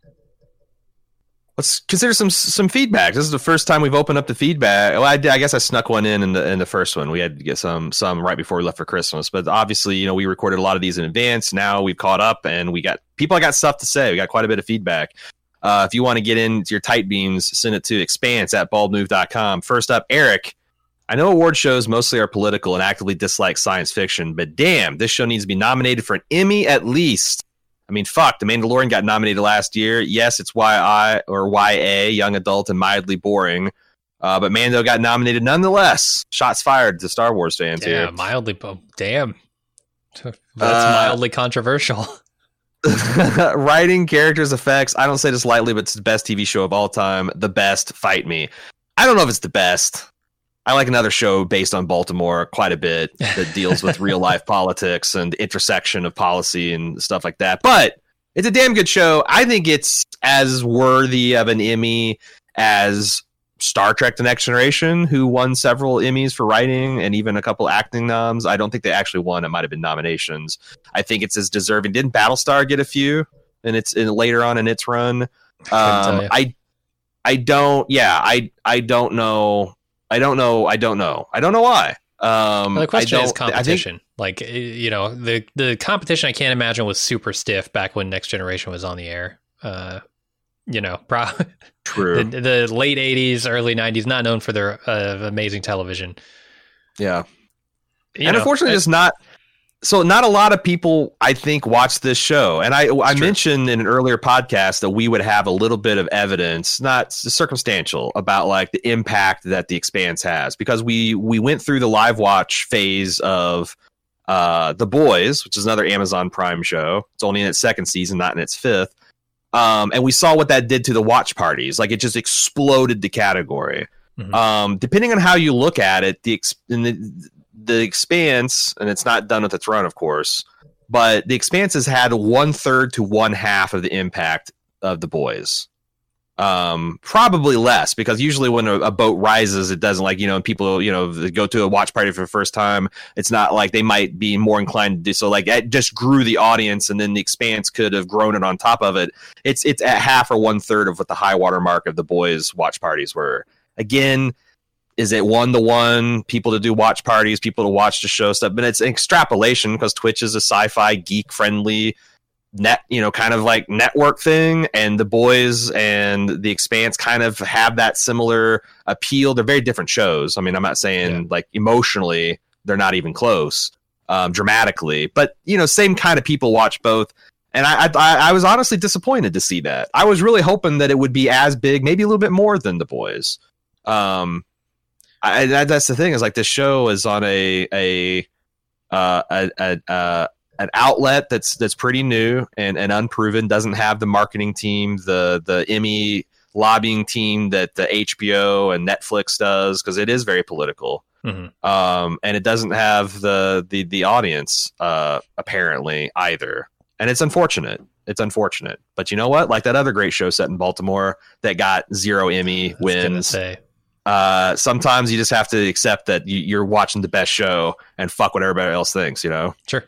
Let's consider some some feedback. This is the first time we've opened up the feedback. Well, I, I guess I snuck one in in the in the first one. We had to get some some right before we left for Christmas. But obviously, you know, we recorded a lot of these in advance. Now we've caught up, and we got people got stuff to say. We got quite a bit of feedback. Uh, if you want to get into your tight beams, send it to expanse at bald move dot com. First up, Eric. I know award shows mostly are political and actively dislike science fiction, but damn, this show needs to be nominated for an Emmy at least. I mean, fuck, The Mandalorian got nominated last year. Yes, it's Y I or Y A, young adult and mildly boring. Uh, but Mando got nominated nonetheless. Shots fired to Star Wars fans yeah, here. Mildly, damn. That's uh, mildly controversial. Writing, characters, effects. I don't say this lightly, but it's the best T V show of all time. The best, fight me. I don't know if it's the best. I like another show based on Baltimore quite a bit that deals with real life politics and intersection of policy and stuff like that. But it's a damn good show. I think it's as worthy of an Emmy as Star Trek The Next Generation, who won several Emmys for writing and even a couple acting noms. I don't think they actually won. It might have been nominations. I think it's as deserving. Didn't Battlestar get a few? And it's in later on in its run. Um, I I don't. Yeah, I I don't know. I don't know. I don't know. I don't know why. Um, well, the question I is competition. Think, like, you know, the the competition I can't imagine was super stiff back when Next Generation was on the air. Uh, you know, pro- true. the, the late eighties, early nineties, not known for their uh, amazing television. Yeah, you and know, unfortunately, I, just not. So not a lot of people, I think, watch this show. And I, I mentioned in an earlier podcast that we would have a little bit of evidence, not circumstantial, about like the impact that The Expanse has, because we we went through the live watch phase of uh, The Boys, which is another Amazon Prime show. It's only in its second season, not in its fifth. Um, and we saw what that did to the watch parties. Like, it just exploded the category. Mm-hmm. Um, depending on how you look at it, the, in the The Expanse, and it's not done with its run, of course, but The Expanse has had one third to one half of the impact of The Boys. Um, probably less, because usually when a, a boat rises, it doesn't, like, you know, people, you know, they go to a watch party for the first time. It's not like they might be more inclined to do so. Like, it just grew the audience, and then The Expanse could have grown it on top of it. It's it's at half or one third of what the high water mark of The Boys watch parties were. Again, is it one-to-one, people to do watch parties, people to watch the show stuff? But it's an extrapolation, because Twitch is a sci-fi, geek-friendly, net, you know, kind of like network thing. And The Boys and The Expanse kind of have that similar appeal. They're very different shows. I mean, I'm not saying, yeah. like, emotionally, they're not even close. um, dramatically. But you know, same kind of people watch both. And I, I I was honestly disappointed to see that. I was really hoping that it would be as big, maybe a little bit more than The Boys. Um, I, that, that's the thing is like this show is on a a uh, a, a, a an outlet that's that's pretty new and, and unproven. Doesn't have the marketing team, the the Emmy lobbying team that the H B O and Netflix does, because it is very political. Mm-hmm. Um, and it doesn't have the the the audience uh, apparently either. And it's unfortunate. It's unfortunate. But you know what? Like that other great show set in Baltimore that got zero Emmy wins. Say. Uh, sometimes you just have to accept that you, you're watching the best show and fuck what everybody else thinks, you know? Sure.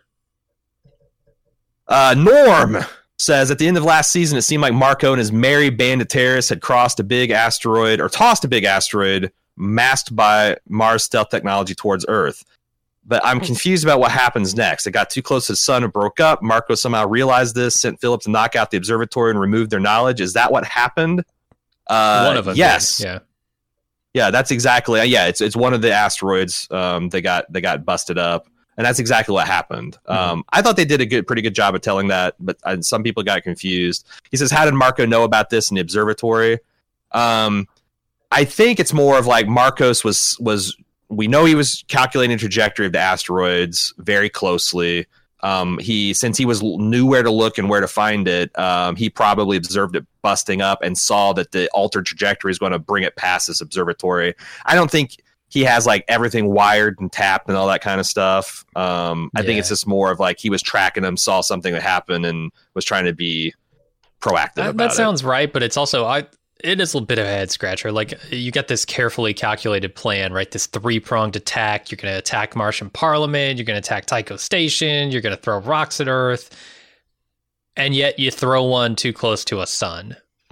Uh, Norm says, at the end of last season, it seemed like Marco and his merry band of terrorists had crossed a big asteroid or tossed a big asteroid masked by Mars stealth technology towards Earth. But I'm confused about what happens next. It got too close to the sun and broke up. Marco somehow realized this, sent Philip to knock out the observatory and remove their knowledge. Is that what happened? Uh, one of them. Yes. Did. Yeah. Yeah, that's exactly. Yeah, it's it's one of the asteroids. Um, they got they got busted up, and that's exactly what happened. Mm-hmm. Um, I thought they did a good, pretty good job of telling that, but uh, some people got confused. He says, "How did Marco know about this in the observatory?" Um, I think it's more of like Marcos was was. We know he was calculating the trajectory of the asteroids very closely. Um, he, since he was knew where to look and where to find it, um, he probably observed it busting up and saw that the altered trajectory is going to bring it past this observatory. I don't think he has like everything wired and tapped and all that kind of stuff. Um, I yeah. think it's just more of like he was tracking them, saw something that happened, and was trying to be proactive that, about that it. sounds right, but it's also I. It is a little bit of a head scratcher. Like you get this carefully calculated plan, right? This three pronged attack. You're going to attack Martian Parliament. You're going to attack Tycho Station. You're going to throw rocks at Earth, and yet you throw one too close to a sun.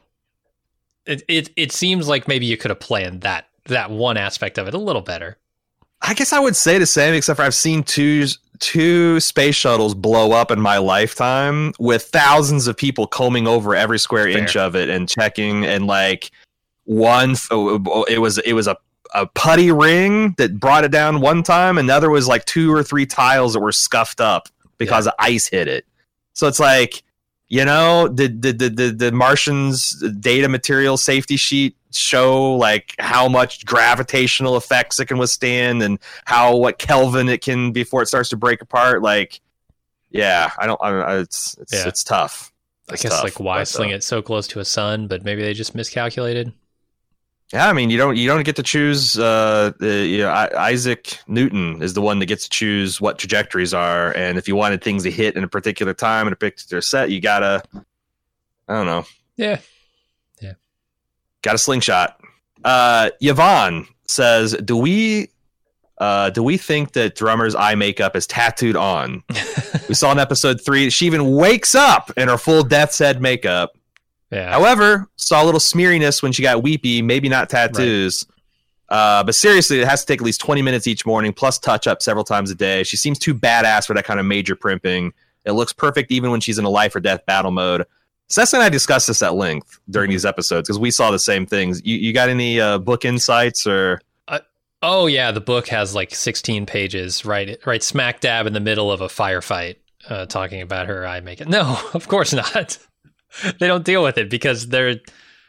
It it it seems like maybe you could have planned that that one aspect of it a little better. I guess I would say the same, except for I've seen two two space shuttles blow up in my lifetime with thousands of people combing over every square Fair. inch of it and checking. And like one, it was it was a, a putty ring that brought it down one time. Another was like two or three tiles that were scuffed up because yeah. of ice hit it. So it's like, you know, did the the the, the Martians data material safety sheet show like how much gravitational effects it can withstand and how what Kelvin it can before it starts to break apart? Like, yeah, I don't. I don't it's it's it's, it's tough. It's I guess tough, like why but, sling uh, it so close to a sun, but maybe they just miscalculated. Yeah, I mean, you don't you don't get to choose. Uh, the, you know, I, Isaac Newton is the one that gets to choose what trajectories are, and if you wanted things to hit in a particular time in a particular set, you gotta. I don't know. Yeah, yeah. Got a slingshot. Uh, Yvonne says, "Do we, uh, do we think that drummer's eye makeup is tattooed on?" We saw in episode three she even wakes up in her full Death's Head makeup. Yeah. However, saw a little smeariness when she got weepy. Maybe not tattoos. Right. Uh, but seriously, it has to take at least twenty minutes each morning, plus touch up several times a day. She seems too badass for that kind of major primping. It looks perfect even when she's in a life or death battle mode. Seth and I discussed this at length during these episodes because we saw the same things. You, you got any uh, book insights or? Uh, oh yeah, the book has like sixteen pages, right? Right, smack dab in the middle of a firefight, uh, talking about her eye makeup. No, of course not. They don't deal with it because they're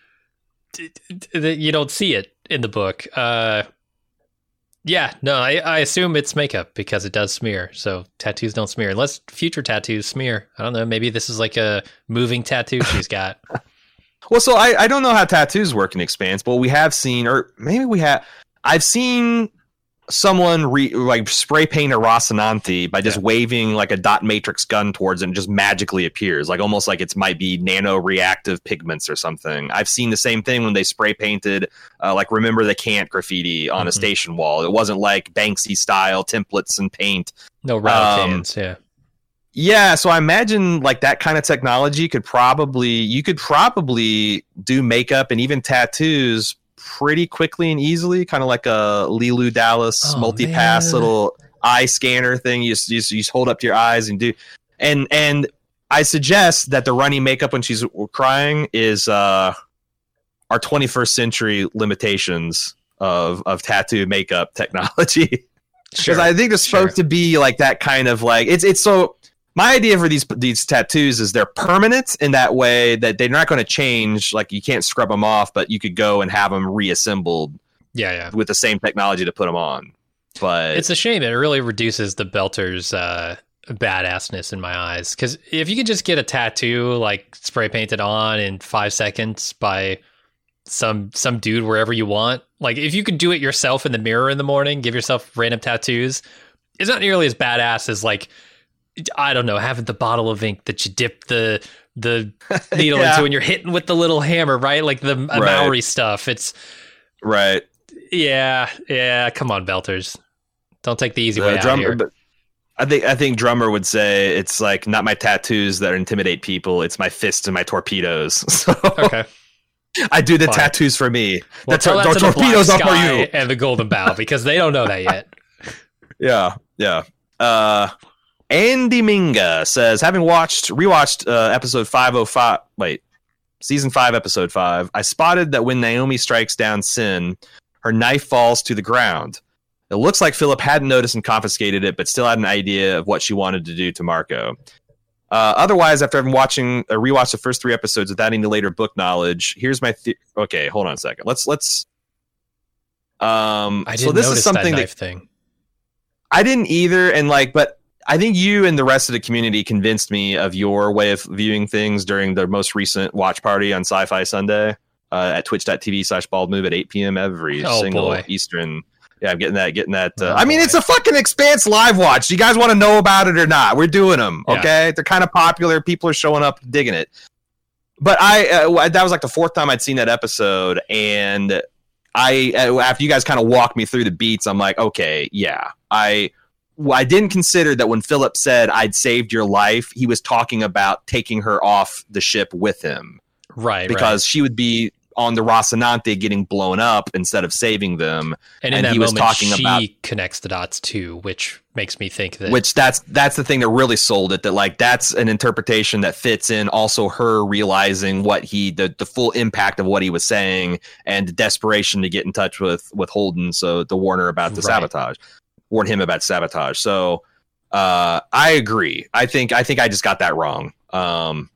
you don't see it in the book. Uh, yeah, no, I, I assume it's makeup because it does smear. So tattoos don't smear unless future tattoos smear. I don't know. Maybe this is like a moving tattoo she's got. Well, so I, I don't know how tattoos work in Expanse, but we have seen, or maybe we have, I've seen someone re, like spray paint a Rocinante by just yeah. waving like a dot matrix gun towards it and just magically appears, like almost like it might be nano reactive pigments or something. I've seen the same thing when they spray painted uh, like Remember the Cant graffiti on mm-hmm. a station wall. It wasn't like Banksy style templates and paint. No rattle um, cans, yeah. Yeah, so I imagine like that kind of technology could probably, you could probably do makeup and even tattoos pretty quickly and easily, kind of like a Lilu Dallas oh, multi-pass man. little eye scanner thing. You just, you, just, you just hold up to your eyes and do. And and I suggest that the running makeup when she's crying is uh, our twenty-first century limitations of, of tattoo makeup technology. Because I think they're supposed sure. to be like that kind of like it's it's so. My idea for these these tattoos is they're permanent in that way that they're not going to change. Like you can't scrub them off, but you could go and have them reassembled. Yeah, yeah. With the same technology to put them on. But it's a shame. It really reduces the Belter's uh, badassness in my eyes. Because if you could just get a tattoo like spray painted on in five seconds by some some dude wherever you want, like if you could do it yourself in the mirror in the morning, give yourself random tattoos, it's not nearly as badass as like, I don't know, having the bottle of ink that you dip the the needle yeah. into and you're hitting with the little hammer, right? Like the right. Maori stuff. It's right. Yeah, yeah. Come on, Belters. Don't take the easy the way drummer, out here. But I think I think Drummer would say it's like not my tattoos that intimidate people. It's my fists and my torpedoes. So okay. I do the Fine. tattoos for me. Well, the tor- the torpedoes are for you. And the Golden Bow, because they don't know that yet. yeah, yeah. Uh, Andy Minga says, having watched rewatched uh, episode five oh five. Wait, season five, episode five. I spotted that when Naomi strikes down Sin, her knife falls to the ground. It looks like Philip hadn't noticed and confiscated it, but still had an idea of what she wanted to do to Marco. Uh, otherwise, after having watching uh, rewatched the first three episodes without any later book knowledge, here's my the- okay. Hold on a second. Let's let's. Um, I didn't so this notice is something that knife that thing. I didn't either, and like, but I think you and the rest of the community convinced me of your way of viewing things during the most recent watch party on Sci-Fi Sunday uh, at twitch.tv slash bald move at eight p.m. every oh, single boy. Eastern. Yeah, I'm getting that, getting that. Uh, oh, I mean, boy. it's a fucking Expanse live watch. You guys want to know about it or not? We're doing them, okay? Yeah. They're kind of popular. People are showing up, digging it. But I, uh, that was like the fourth time I'd seen that episode, and I, uh, after you guys kind of walked me through the beats, I'm like, okay, yeah. I, I didn't consider that when Philip said I'd saved your life, he was talking about taking her off the ship with him, right? Because right. she would be on the Rocinante getting blown up instead of saving them. And in and that he was moment, talking she about connects the dots too, which makes me think that. Which that's that's the thing that really sold it. That like that's an interpretation that fits in. Also, her realizing what he the the full impact of what he was saying and the desperation to get in touch with with Holden. So to warn her about the right. sabotage, warn him about sabotage. So uh, I agree. I think I think I just got that wrong. Um,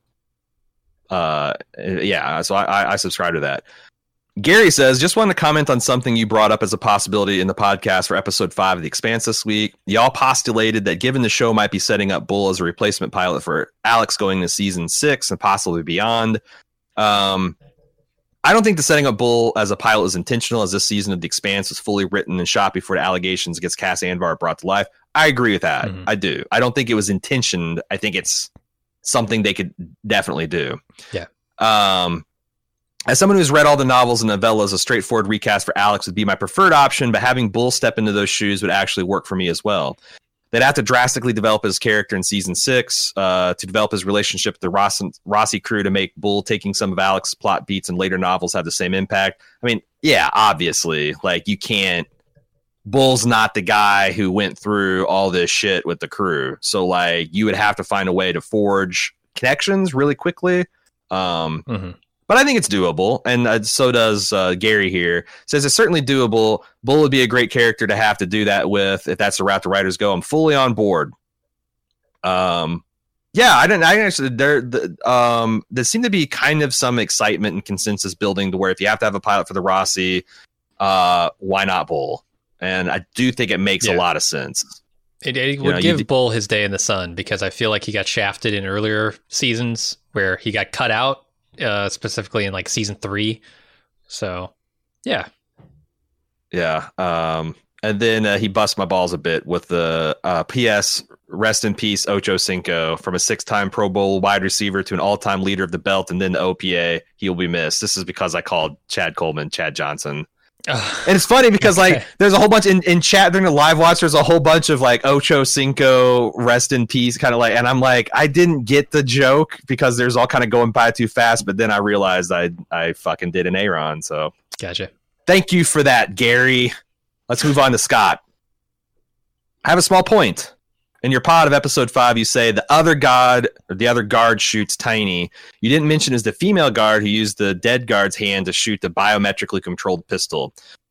Uh, yeah, so I, I subscribe to that. Gary says, just wanted to comment on something you brought up as a possibility in the podcast for episode five of The Expanse this week. Y'all postulated that given the show might be setting up Bull as a replacement pilot for Alex going to season six and possibly beyond. Um, I don't think the setting up Bull as a pilot is intentional, as this season of The Expanse was fully written and shot before the allegations against Cass Anvar brought to life. I agree with that. Mm-hmm. I do. I don't think it was intentioned. I think it's something they could definitely do. Yeah. Um, as someone who's read all the novels and novellas, a straightforward recast for Alex would be my preferred option, but having Bull step into those shoes would actually work for me as well. They'd have to drastically develop his character in season six uh, to develop his relationship with the Ross- Rossi crew to make Bull taking some of Alex's plot beats in later novels have the same impact. I mean, yeah, obviously, like you can't. Bull's not the guy who went through all this shit with the crew. So like you would have to find a way to forge connections really quickly. Um, mm-hmm. But I think it's doable. And uh, so does uh, Gary here. Says it's certainly doable. Bull would be a great character to have to do that with if that's the route the writers go. I'm fully on board. Um, yeah, I didn't, I actually, there, the, um, there seemed to be kind of some excitement and consensus building to where if you have to have a pilot for the Rossi, uh, why not Bull? And I do think it makes yeah. a lot of sense. It, it would you know, give d- Bull his day in the sun because I feel like he got shafted in earlier seasons where he got cut out, uh, specifically in like season three. So, yeah. Yeah. Um, and then uh, he busts my balls a bit with the uh, P S rest in peace, Ocho Cinco, from a six-time Pro Bowl wide receiver to an all-time leader of the belt and then the O P A. He will be missed. This is because I called Chad Coleman Chad Johnson. And it's funny because like there's a whole bunch in, in chat during the live watch, there's a whole bunch of like Ocho Cinco rest in peace kind of like, and I'm like, I didn't get the joke because there's all kind of going by too fast, but then I realized I I fucking did an Aaron. So gotcha. Thank you for that, Gary. Let's move on to Scott. I have a small point. In your pod of episode five, you say the other god or the other guard shoots Tiny. You didn't mention is the female guard who used the dead guard's hand to shoot the biometrically controlled pistol.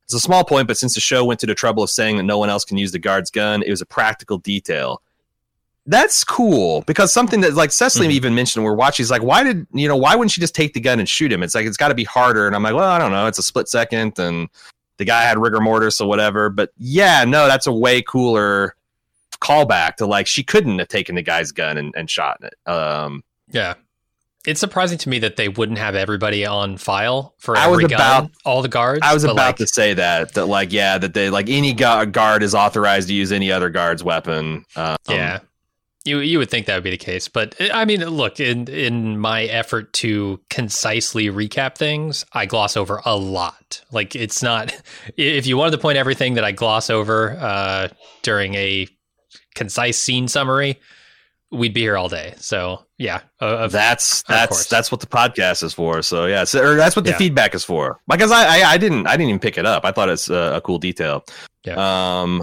It's a small point, but since the show went to the trouble of saying that no one else can use the guard's gun, it was a practical detail. That's cool, because something that, like, Cecily mm-hmm. even mentioned when we're watching, he's like, why did, you know, why wouldn't she just take the gun and shoot him? It's like, it's got to be harder. And I'm like, well, I don't know. It's a split second, and the guy had rigor mortis or whatever. But yeah, no, that's a way cooler callback to, like, she couldn't have taken the guy's gun and, and shot it. Um, yeah. It's surprising to me that they wouldn't have everybody on file for I every was about, gun, all the guards. I was about like, to say that, that like, yeah, that they, like, any gu- guard is authorized to use any other guard's weapon. Um, yeah. You you would think that would be the case, but I mean, look, in in my effort to concisely recap things, I gloss over a lot. Like, it's not, if you wanted to point everything that I gloss over uh, during a concise scene summary, we'd be here all day. So yeah, uh, that's that's that's what the podcast is for. So yeah, so, or that's what the yeah. feedback is for. Because I, I I didn't I didn't even pick it up. I thought it's a, a cool detail. Yeah. Um.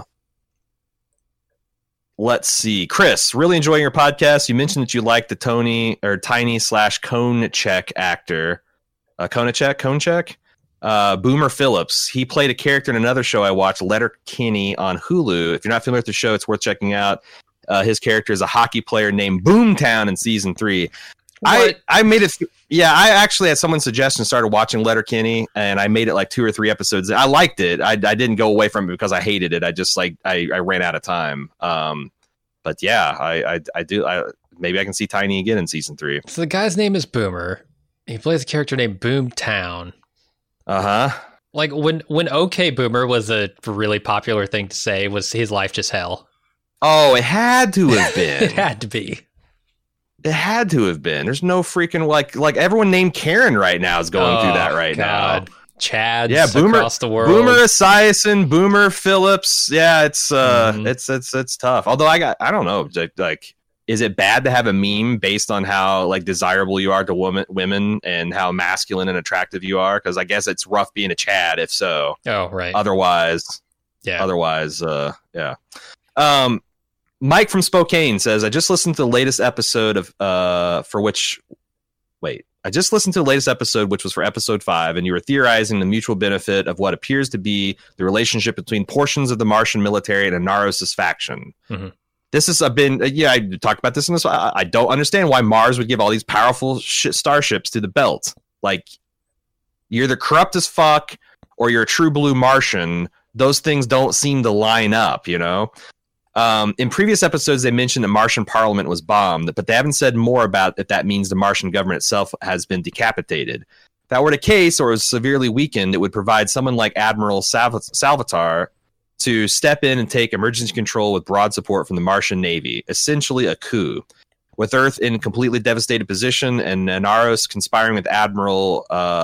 Let's see. Chris, really enjoying your podcast. You mentioned that you like the Tony or Tiny slash Konechek actor. Uh, Konechek? Konechek? Uh, Boomer Phillips. He played a character in another show I watched, Letterkenny, on Hulu. If you're not familiar with the show, it's worth checking out. Uh, his character is a hockey player named Boomtown in season three. I, I made it. Th- yeah, I actually had someone's suggestion, started watching Letterkenny, and I made it like two or three episodes. I liked it. I, I didn't go away from it because I hated it. I just like I, I ran out of time. Um, but yeah, I I, I do. I, maybe I can see Tiny again in season three. So the guy's name is Boomer. He plays a character named Boomtown. Uh huh. Like when when OK Boomer was a really popular thing to say, was his life just hell? Oh, it had to have been. It had to be. It had to have been. There's no freaking like like everyone named Karen right now is going oh, through that right God. now. Chad, yeah, Boomer, across the world. Boomer Esiason, Boomer Phillips. Yeah, it's uh, mm-hmm. it's it's it's tough. Although I got, I don't know, like, like, is it bad to have a meme based on how like desirable you are to woman, women and how masculine and attractive you are? Because I guess it's rough being a Chad, if so. Oh, right. Otherwise, yeah. Otherwise, uh, yeah. Um. Mike from Spokane says, I just listened to the latest episode of, uh, for which, wait, I just listened to the latest episode, which was for episode five, and you were theorizing the mutual benefit of what appears to be the relationship between portions of the Martian military and Inaros' faction. Mm-hmm. This has been, yeah, I talked about this in this. I, I don't understand why Mars would give all these powerful sh- starships to the belt. Like, you're either corrupt as fuck or you're a true blue Martian. Those things don't seem to line up, you know? Um, in previous episodes, they mentioned that Martian Parliament was bombed, but they haven't said more about if that means the Martian government itself has been decapitated. If that were the case or was severely weakened, it would provide someone like Admiral Salv- Salvatore to step in and take emergency control with broad support from the Martian Navy, essentially a coup. With Earth in completely devastated position and Inaros conspiring with Admiral uh,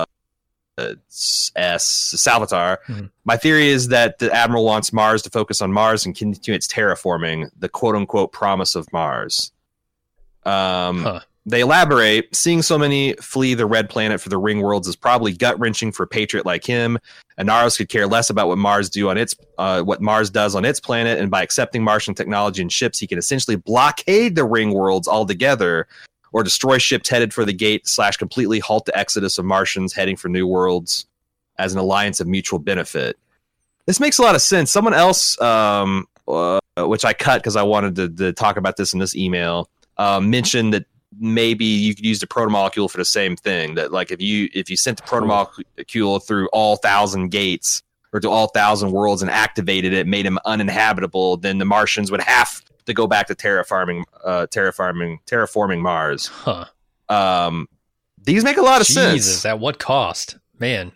S. Salvatore. Mm-hmm. My theory is that the Admiral wants Mars to focus on Mars and continue its terraforming, the quote-unquote promise of Mars. Um, huh. They elaborate, seeing so many flee the red planet for the ring worlds is probably gut-wrenching for a patriot like him. Inaros could care less about what Mars do on its uh, what Mars does on its planet, and by accepting Martian technology and ships, he can essentially blockade the ring worlds altogether, or destroy ships headed for the gate slash completely halt the exodus of Martians heading for new worlds as an alliance of mutual benefit. This makes a lot of sense. Someone else, um, uh, which I cut because I wanted to, to talk about this in this email, uh, mentioned that maybe you could use the protomolecule for the same thing. That like if you if you sent the protomolecule through all thousand gates or to all thousand worlds and activated it, made them uninhabitable, then the Martians would have to go back to terraforming, uh, terraforming, terraforming Mars. Huh. Um, these make a lot of Jesus, sense. At what cost, man?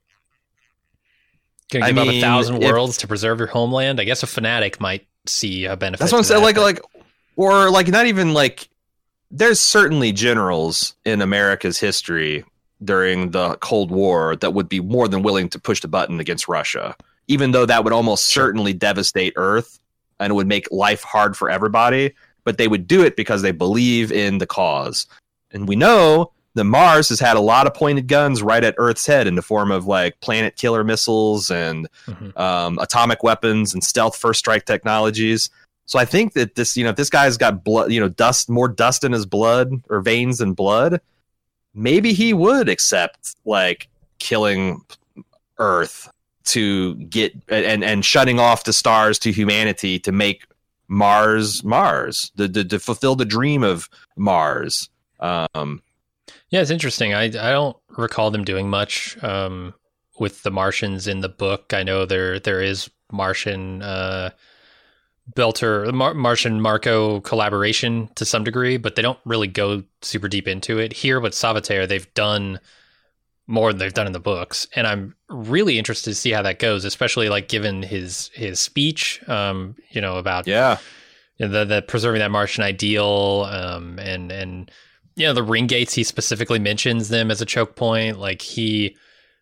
Gonna I give mean, up a thousand if, worlds to preserve your homeland? I guess a fanatic might see a benefit. That's what I'm saying. That, like, but... like, or like, not even like. There's certainly generals in America's history during the Cold War that would be more than willing to push the button against Russia, even though that would almost certainly devastate Earth and it would make life hard for everybody. But they would do it because they believe in the cause. And we know that Mars has had a lot of pointed guns right at Earth's head in the form of like planet killer missiles and mm-hmm. um, atomic weapons and stealth first strike technologies. So I think that this, you know, if this guy's got blood, you know, dust, more dust in his blood or veins than blood, maybe he would accept like killing Earth to get and and shutting off the stars to humanity to make Mars Mars to, to, to fulfill the dream of Mars. Um, yeah, it's interesting. I I don't recall them doing much um, with the Martians in the book. I know there there is Martian uh, Belter Mar- Martian Marco collaboration to some degree, but they don't really go super deep into it. Here with Savitar, they've done more than they've done in the books, and I'm really interested to see how that goes, especially like given his his speech, um, you know, about yeah, you know, the the preserving that Martian ideal, um, and and you know the ring gates. He specifically mentions them as a choke point. Like he,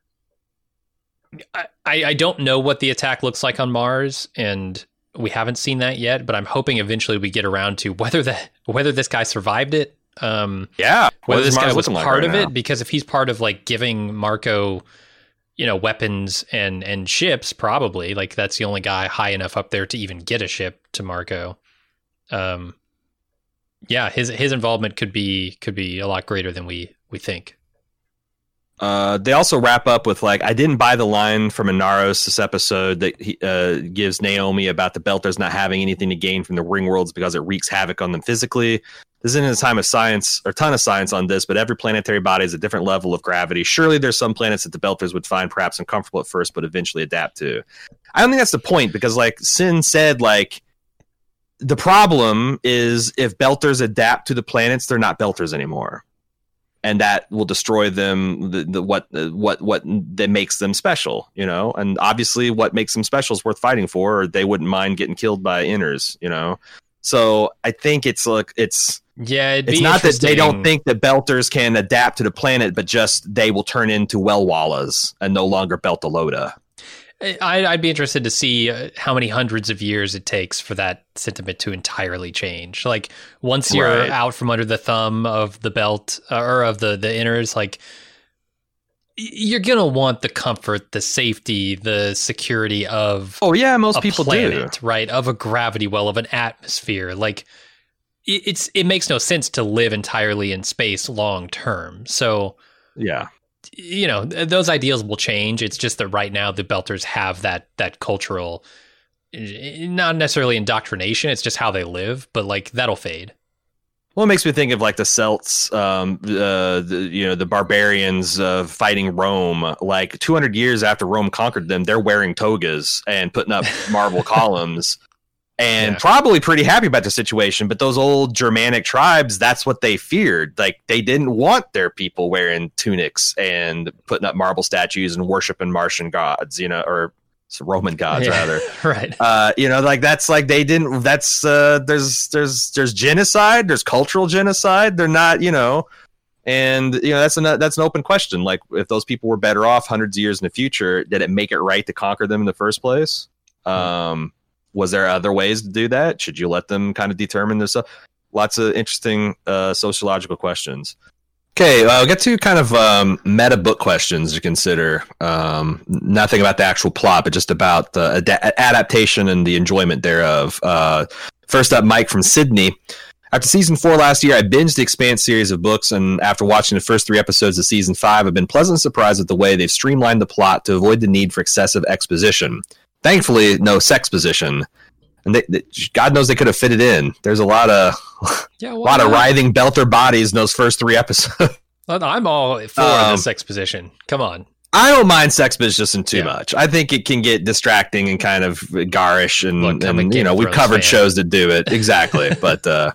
I I don't know what the attack looks like on Mars, and we haven't seen that yet. But I'm hoping eventually we get around to whether the whether this guy survived it. Um, yeah, whether this guy was like part right of now? it, because if he's part of like giving Marco, you know, weapons and and ships, probably like that's the only guy high enough up there to even get a ship to Marco. Um, yeah, his his involvement could be could be a lot greater than we we think. Uh, they also wrap up with like, I didn't buy the line from Inaros this episode that he uh, gives Naomi about the Belters not having anything to gain from the ring worlds because it wreaks havoc on them physically. This isn't a time of science or ton of science on this, but every planetary body has a different level of gravity. Surely there's some planets that the Belters would find perhaps uncomfortable at first, but eventually adapt to. I don't think that's the point, because like Sin said, like the problem is if Belters adapt to the planets, they're not Belters anymore. And that will destroy them. The, the what uh, what what that makes them special, you know. And obviously, what makes them special is worth fighting for, or they wouldn't mind getting killed by inners, you know. So I think it's like it's yeah. It'd it's be not that they don't interesting. think that Belters can adapt to the planet, but just they will turn into Wellwallas and no longer Beltalota. I, I'd be interested to see uh, how many hundreds of years it takes for that sentiment to entirely change. Like once you're Right. out from under the thumb of the belt uh, or of the the inners, like y- you're gonna want the comfort, the safety, the security of Oh yeah, most a people planet, do. right? Of a gravity well, of an atmosphere. Like it, it's it makes no sense to live entirely in space long term. So Yeah. you know, th- those ideals will change. It's just that right now the Belters have that that cultural, eh, not necessarily indoctrination. It's just how they live, but like that'll fade. Well, it makes me think of like the Celts, um, uh, the, you know, the barbarians uh, fighting Rome. Like two hundred years after Rome conquered them, they're wearing togas and putting up marble columns, and Yeah. probably pretty happy about the situation. But those old Germanic tribes, that's what they feared. Like they didn't want their people wearing tunics and putting up marble statues and worshiping Martian gods, you know, or Roman gods Yeah. rather. Right. Uh, you know, like that's like they didn't. That's uh, there's there's there's genocide. There's cultural genocide. They're not, you know, and you know that's an that's an open question. Like if those people were better off hundreds of years in the future, did it make it right to conquer them in the first place? Um, was there other ways to do that? Should you let them kind of determine this? Lots of interesting uh, sociological questions. Okay, uh, we'll get to kind of um, meta book questions to consider. Um, nothing about the actual plot, but just about the ad- adaptation and the enjoyment thereof. Uh, first up, Mike from Sydney. After season four last year, I binged the Expanse series of books, and after watching the first three episodes of season five, I've been pleasantly surprised at the way they've streamlined the plot to avoid the need for excessive exposition. Thankfully, no sexposition. And they, they, God knows they could have fit it in. There's a lot of Yeah. a lot of writhing Belter bodies in those first three episodes. I'm all for Um, this exposition. Come on. I don't mind sexposition too Yeah. much. I think it can get distracting and kind of garish, and, Look, I'm a and Game you know of we've Thrones covered fan. shows that do it exactly. but uh,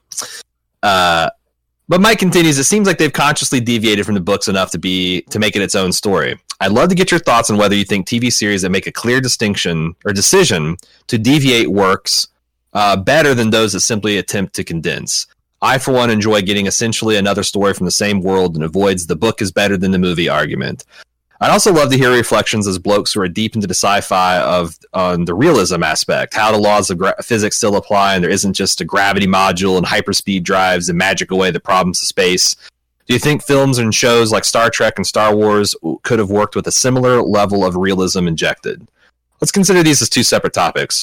uh, but Mike continues. It seems like they've consciously deviated from the books enough to be to make it its own story. I'd love to get your thoughts on whether you think T V series that make a clear distinction or decision to deviate works uh, better than those that simply attempt to condense. I, for one, enjoy getting essentially another story from the same world and avoids the book is better than the movie argument. I'd also love to hear reflections as blokes who are deep into the sci-fi of on the realism aspect, how the laws of gra- physics still apply, and there isn't just a gravity module and hyperspeed drives and magic away the problems of space. Do you think films and shows like Star Trek and Star Wars could have worked with a similar level of realism injected? Let's consider these as two separate topics.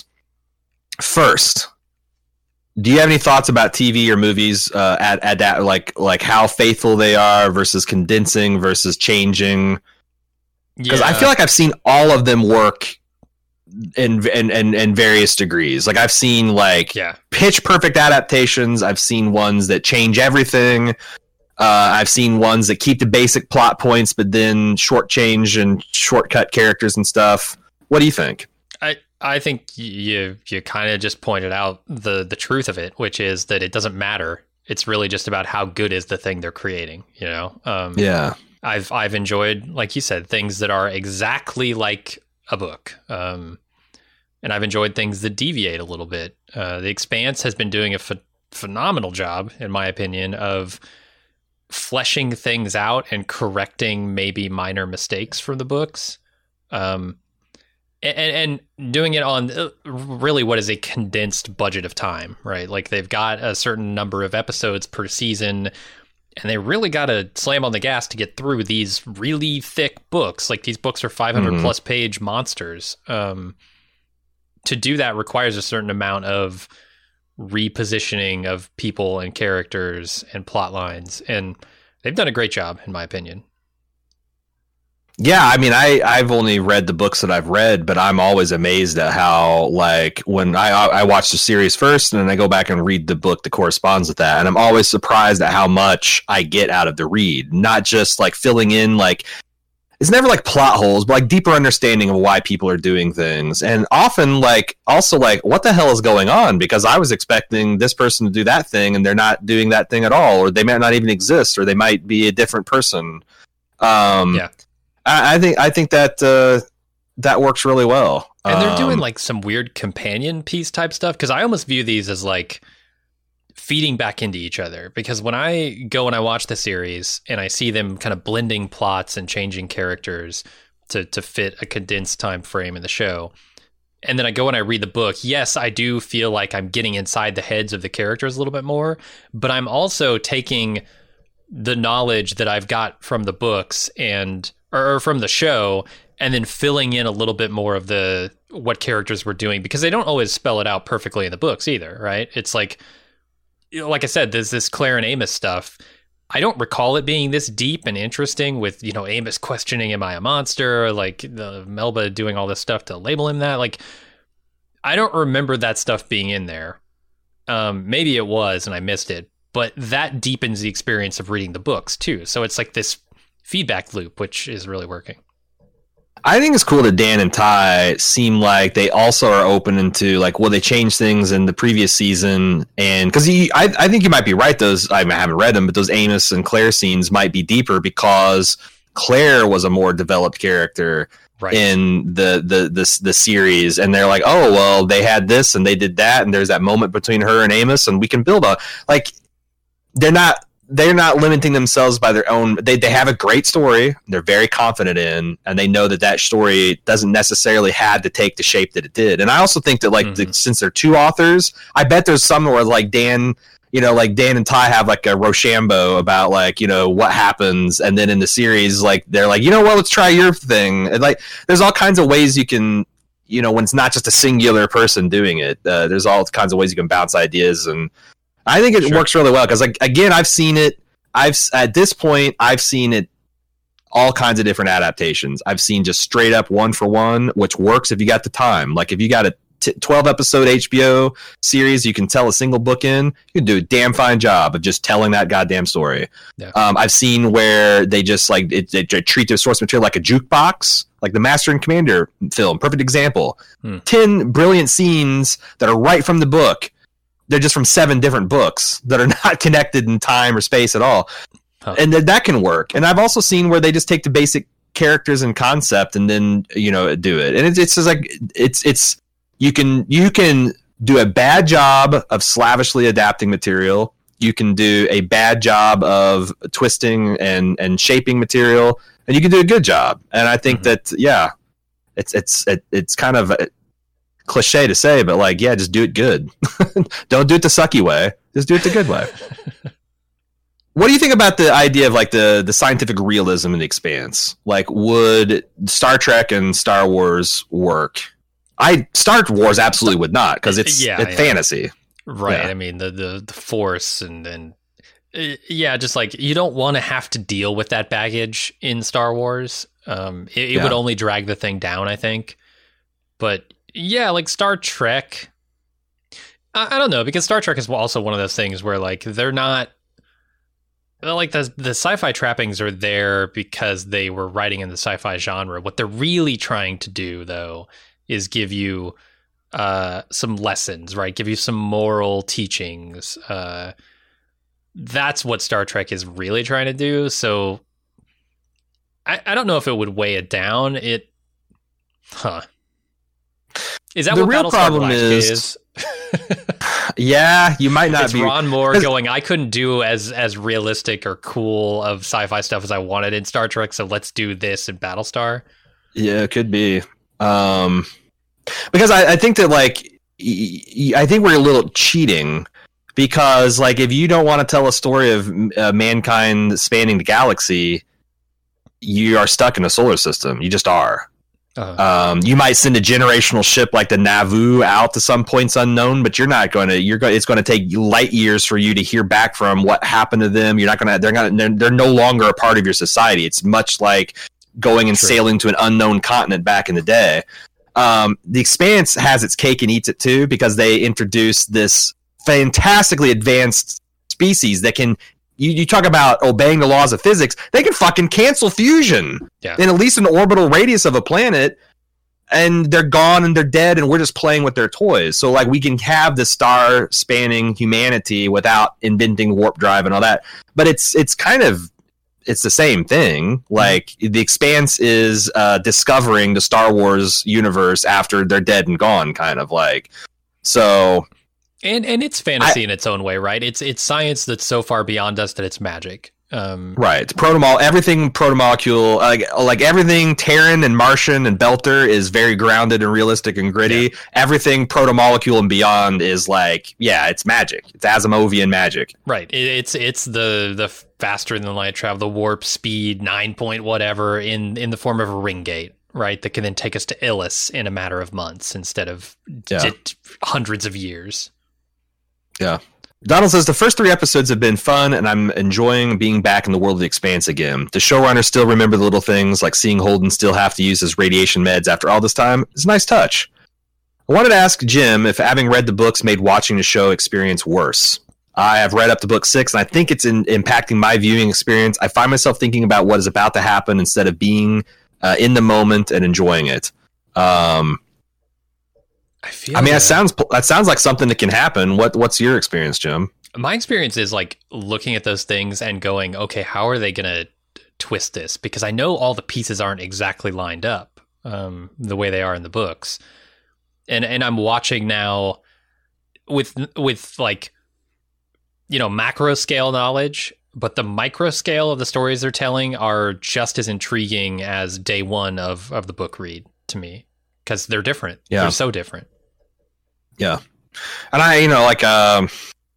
First, do you have any thoughts about T V or movies uh, at, at that, like like how faithful they are versus condensing versus changing? Because Yeah. I feel like I've seen all of them work in in, in in various degrees. Like I've seen like Yeah. pitch perfect adaptations. I've seen ones that change everything. Uh, I've seen ones that keep the basic plot points, but then shortchange and shortcut characters and stuff. What do you think? I, I think you you kind of just pointed out the the truth of it, which is that it doesn't matter. It's really just about how good is the thing they're creating. You know. Um, Yeah. I've I've enjoyed, like you said, things that are exactly like a book, um, and I've enjoyed things that deviate a little bit. Uh, the Expanse has been doing a ph- phenomenal job, in my opinion, of fleshing things out and correcting maybe minor mistakes from the books, um, and, and doing it on really what is a condensed budget of time, right? Like they've got a certain number of episodes per season. And they really got to slam on the gas to get through these really thick books. Like these books are five hundred Mhm. plus page monsters. Um, to do that requires a certain amount of repositioning of people and characters and plot lines. And they've done a great job, in my opinion. Yeah, I mean, I I've only read the books that I've read, but I'm always amazed at how, like, when I I watch the series first and then I go back and read the book that corresponds with that, and I'm always surprised at how much I get out of the read. Not just like filling in, like, it's never like plot holes, but like deeper understanding of why people are doing things, and often like also like what the hell is going on, because I was expecting this person to do that thing and they're not doing that thing at all, or they might not even exist, or they might be a different person. Um, Yeah. I, I think I think that uh, that works really well, And they're doing Um, like some weird companion piece type stuff, because I almost view these as like feeding back into each other. Because when I go and I watch the series and I see them kind of blending plots and changing characters to to fit a condensed time frame in the show, and then I go and I read the book, yes, I do feel like I'm getting inside the heads of the characters a little bit more, but I'm also taking the knowledge that I've got from the books and or from the show, and then filling in a little bit more of the what characters were doing, because they don't always spell it out perfectly in the books either, right? It's like, you know, like I said, there's this Claire and Amos stuff. I don't recall it being this deep and interesting with, you know, Amos questioning, am I a monster? Or like the Melba doing all this stuff to label him that. Like, I don't remember that stuff being in there. Um, maybe it was and I missed it, but that deepens the experience of reading the books too. So it's like this feedback loop, which is really working. I think it's cool that Dan and Ty seem like they also are open into like, well, they changed things in the previous season, and because I, I think you might be right. Those I haven't read them, but those Amos and Claire scenes might be deeper because Claire was a more developed character Right. in the the the the series, and they're like, oh well, they had this and they did that, and there's that moment between her and Amos, and we can build on like they're not. They're not limiting themselves by their own. They they have a great story. They're very confident in, and they know that that story doesn't necessarily have to take the shape that it did. And I also think that like Mm-hmm. the, since they're two authors, I bet there's some where like Dan, you know, like Dan and Ty have like a Rochambeau about like, you know, what happens, and then in the series, like they're like, you know what, let's try your thing. And like, there's all kinds of ways you can, you know, when it's not just a singular person doing it. Uh, there's all kinds of ways you can bounce ideas and. I think it Sure. works really well because, like, again, I've seen it. I've at this point, I've seen it all kinds of different adaptations. I've seen just straight up one for one, which works if you got the time. Like, if you got a t- twelve episode H B O series, you can tell a single book in. You can do a damn fine job of just telling that goddamn story. Yeah. Um, I've seen where they just like it, they treat their source material like a jukebox, like the Master and Commander film. Perfect example. Hmm. Ten brilliant scenes that are right from the book. They're just from seven different books that are not connected in time or space at all. Huh. And th- that can work. And I've also seen where they just take the basic characters and concept and then, you know, do it. And it's, it's just like, it's, it's, you can, you can do a bad job of slavishly adapting material. You can do a bad job of twisting and, and shaping material, and you can do a good job. And I think Mhm. that, yeah, it's, it's, it, it's kind of, cliche to say, but like, yeah, just do it good. Don't do it the sucky way. Just do it the good way. What do you think about the idea of like the the scientific realism in The Expanse? Like, would Star Trek and Star Wars work? I Star Wars absolutely would not, because it's, Yeah, it's yeah. fantasy. Right. Yeah. I mean, the, the, the force and then, uh, yeah, just like you don't want to have to deal with that baggage in Star Wars. Um, it, it Yeah. would only drag the thing down, I think. But yeah, like Star Trek, I, I don't know, because Star Trek is also one of those things where like they're not well, like the the sci-fi trappings are there because they were writing in the sci-fi genre. What they're really trying to do, though, is give you uh, some lessons, right? Give you some moral teachings. Uh, that's what Star Trek is really trying to do. So I, I don't know if it would weigh it down. It, huh? Is that The what real Battlestar problem Galactica is- is? Yeah, you might not It's be. Ron Moore 'cause- going, I couldn't do as as realistic or cool of sci-fi stuff as I wanted in Star Trek, so let's do this in Battlestar. Yeah, it could be. Um, because I, I think that like y- y- I think we're a little cheating because like if you don't want to tell a story of uh, mankind spanning the galaxy, you are stuck in a solar system. You just are. Uh, Um, you might send a generational ship like the Naboo out to some points unknown, but you're not going to. You're going. It's going to take light years for you to hear back from what happened to them. You're not going to. They're not. They're, they're no longer a part of your society. It's much like going and True. sailing to an unknown continent back in the day. Um, the Expanse has its cake and eats it too because they introduced this fantastically advanced species that can. You, you talk about obeying the laws of physics. They can fucking cancel fusion Yeah. in at least an orbital radius of a planet, and they're gone and they're dead, and we're just playing with their toys. So like we can have the star spanning humanity without inventing warp drive and all that. But it's it's kind of it's the same thing. Like the Expanse is uh, discovering the Star Wars universe after they're dead and gone, kind of like. So and and it's fantasy in its own way, right? It's it's science that's so far beyond us that it's magic. Um, right, protomol, everything protomolecule, like like everything Terran and Martian and Belter is very grounded and realistic and gritty. Yeah. Everything protomolecule and beyond is like, yeah, it's magic. It's Asimovian magic. Right. It, it's it's the the faster than light travel, the warp speed nine point whatever in in the form of a ring gate, right? That can then take us to Illis in a matter of months instead of Yeah. d- d- hundreds of years. Yeah. Donald says the first three episodes have been fun, and I'm enjoying being back in the world of the Expanse again. The showrunners still remember the little things, like seeing Holden still have to use his radiation meds after all this time. It's a nice touch. I wanted to ask Jim if having read the books made watching the show experience worse. I have read up to book six, and I think it's in, impacting my viewing experience. I find myself thinking about what is about to happen instead of being uh, in the moment and enjoying it. Um, I feel I mean, that that sounds that sounds like something that can happen. What What's your experience, Jim? my experience is like looking at those things and going, okay, how are they going to twist this? Because I know all the pieces aren't exactly lined up um, the way they are in the books. And and I'm watching now with with like, you know, macro scale knowledge, but the micro scale of the stories they're telling are just as intriguing as day one of, of the book read to me, because they're different. Yeah. They're so different. Yeah. And I, you know, like um,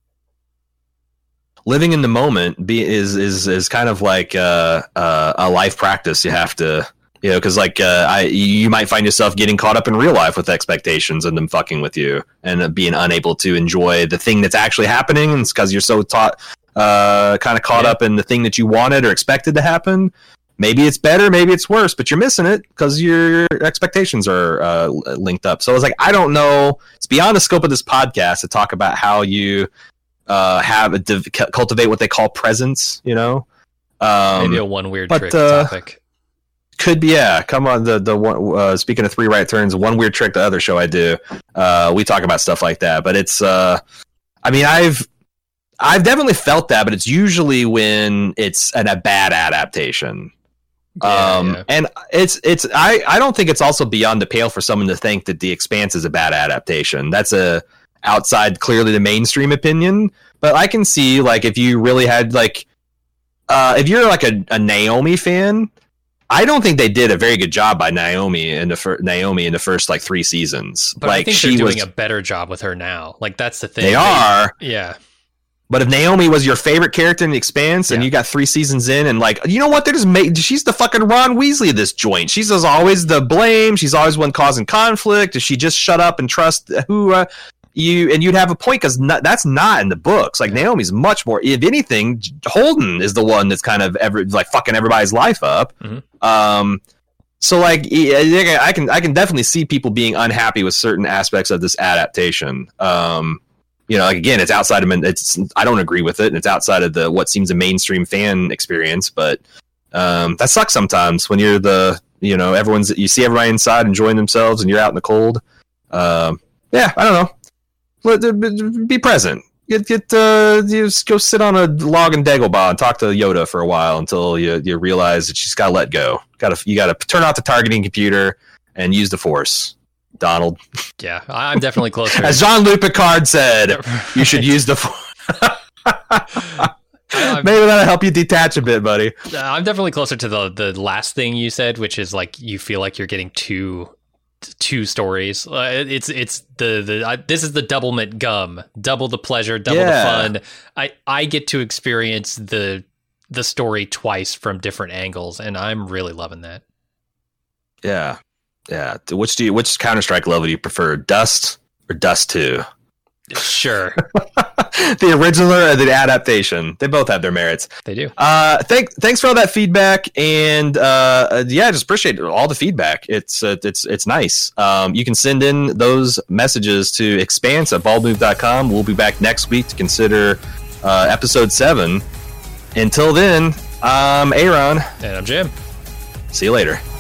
living in the moment be, is is is kind of like uh, uh, a life practice. You have to, you know, because like uh, I, you might find yourself getting caught up in real life with expectations and them fucking with you, and being unable to enjoy the thing that's actually happening. And it's because you're so taught, uh, kind of caught Yeah. up in the thing that you wanted or expected to happen. Maybe it's better, maybe it's worse, but you're missing it because your expectations are uh, linked up. So it's like, I don't know. It's beyond the scope of this podcast to talk about how you uh, have a div- cultivate what they call presence. You know, um, Maybe a one weird but, trick uh, topic. could be. Yeah, come on. The the one. Uh, speaking of three right turns, one weird trick. The other show I do, uh, we talk about stuff like that. But it's. Uh, I mean, I've. I've definitely felt that, but it's usually when it's an, a bad adaptation. Yeah, um yeah. and it's it's I I don't think it's also beyond the pale for someone to think that The Expanse is a bad adaptation. That's a outside clearly the mainstream opinion, but I can see like if you really had like uh if you're like a, a Naomi fan, I don't think they did a very good job by Naomi in the fir- Naomi in the first like three seasons. But like I think she they're doing was a better job with her now. Like that's the thing. they are. Yeah. But if Naomi was your favorite character in The Expanse and Yeah. you got three seasons in and like, you know what? They're just made, she's the fucking Ron Weasley of this joint. She's just always the blame. She's always one causing conflict. If she just shut up and trust who uh, you, and you'd have a point because that's not in the books. Like Naomi's much more, if anything, Holden is the one that's kind of ever like fucking everybody's life up. Mhm. Um, So like I can I can definitely see people being unhappy with certain aspects of this adaptation. Um, you know, like again, it's outside of it's I don't agree with it, and it's outside of the what seems a mainstream fan experience. But um, that sucks sometimes when you're the you know everyone's you see everybody inside enjoying themselves and you're out in the cold. Um, yeah, I don't know. Let, be present. Get get uh, you just go sit on a log in Dagobah and talk to Yoda for a while until you you realize that you just gotta let go. Got to you got to turn off the targeting computer and use the Force. Donald. Yeah, I'm definitely closer. As Jean-Luc Picard said, you should use the Force. Maybe that'll help you detach a bit, buddy. I'm definitely closer to the the last thing you said, which is like you feel like you're getting two two stories. Uh, it's it's the the uh, this is the doublemint gum, double the pleasure, double Yeah. the fun. I I get to experience the the story twice from different angles, and I'm really loving that. Yeah, yeah. Which do you which Counter-Strike level do you prefer, Dust or Dust Two? Sure, The original or the adaptation? They both have their merits. they do. Uh, thank, thanks for all that feedback, and uh, uh, yeah, just appreciate all the feedback. It's uh, it's it's nice. Um, you can send in those messages to expanse at bald move dot com. We'll be back next week to consider uh, episode seven. Until then, I'm Aaron. And I'm Jim. See you later.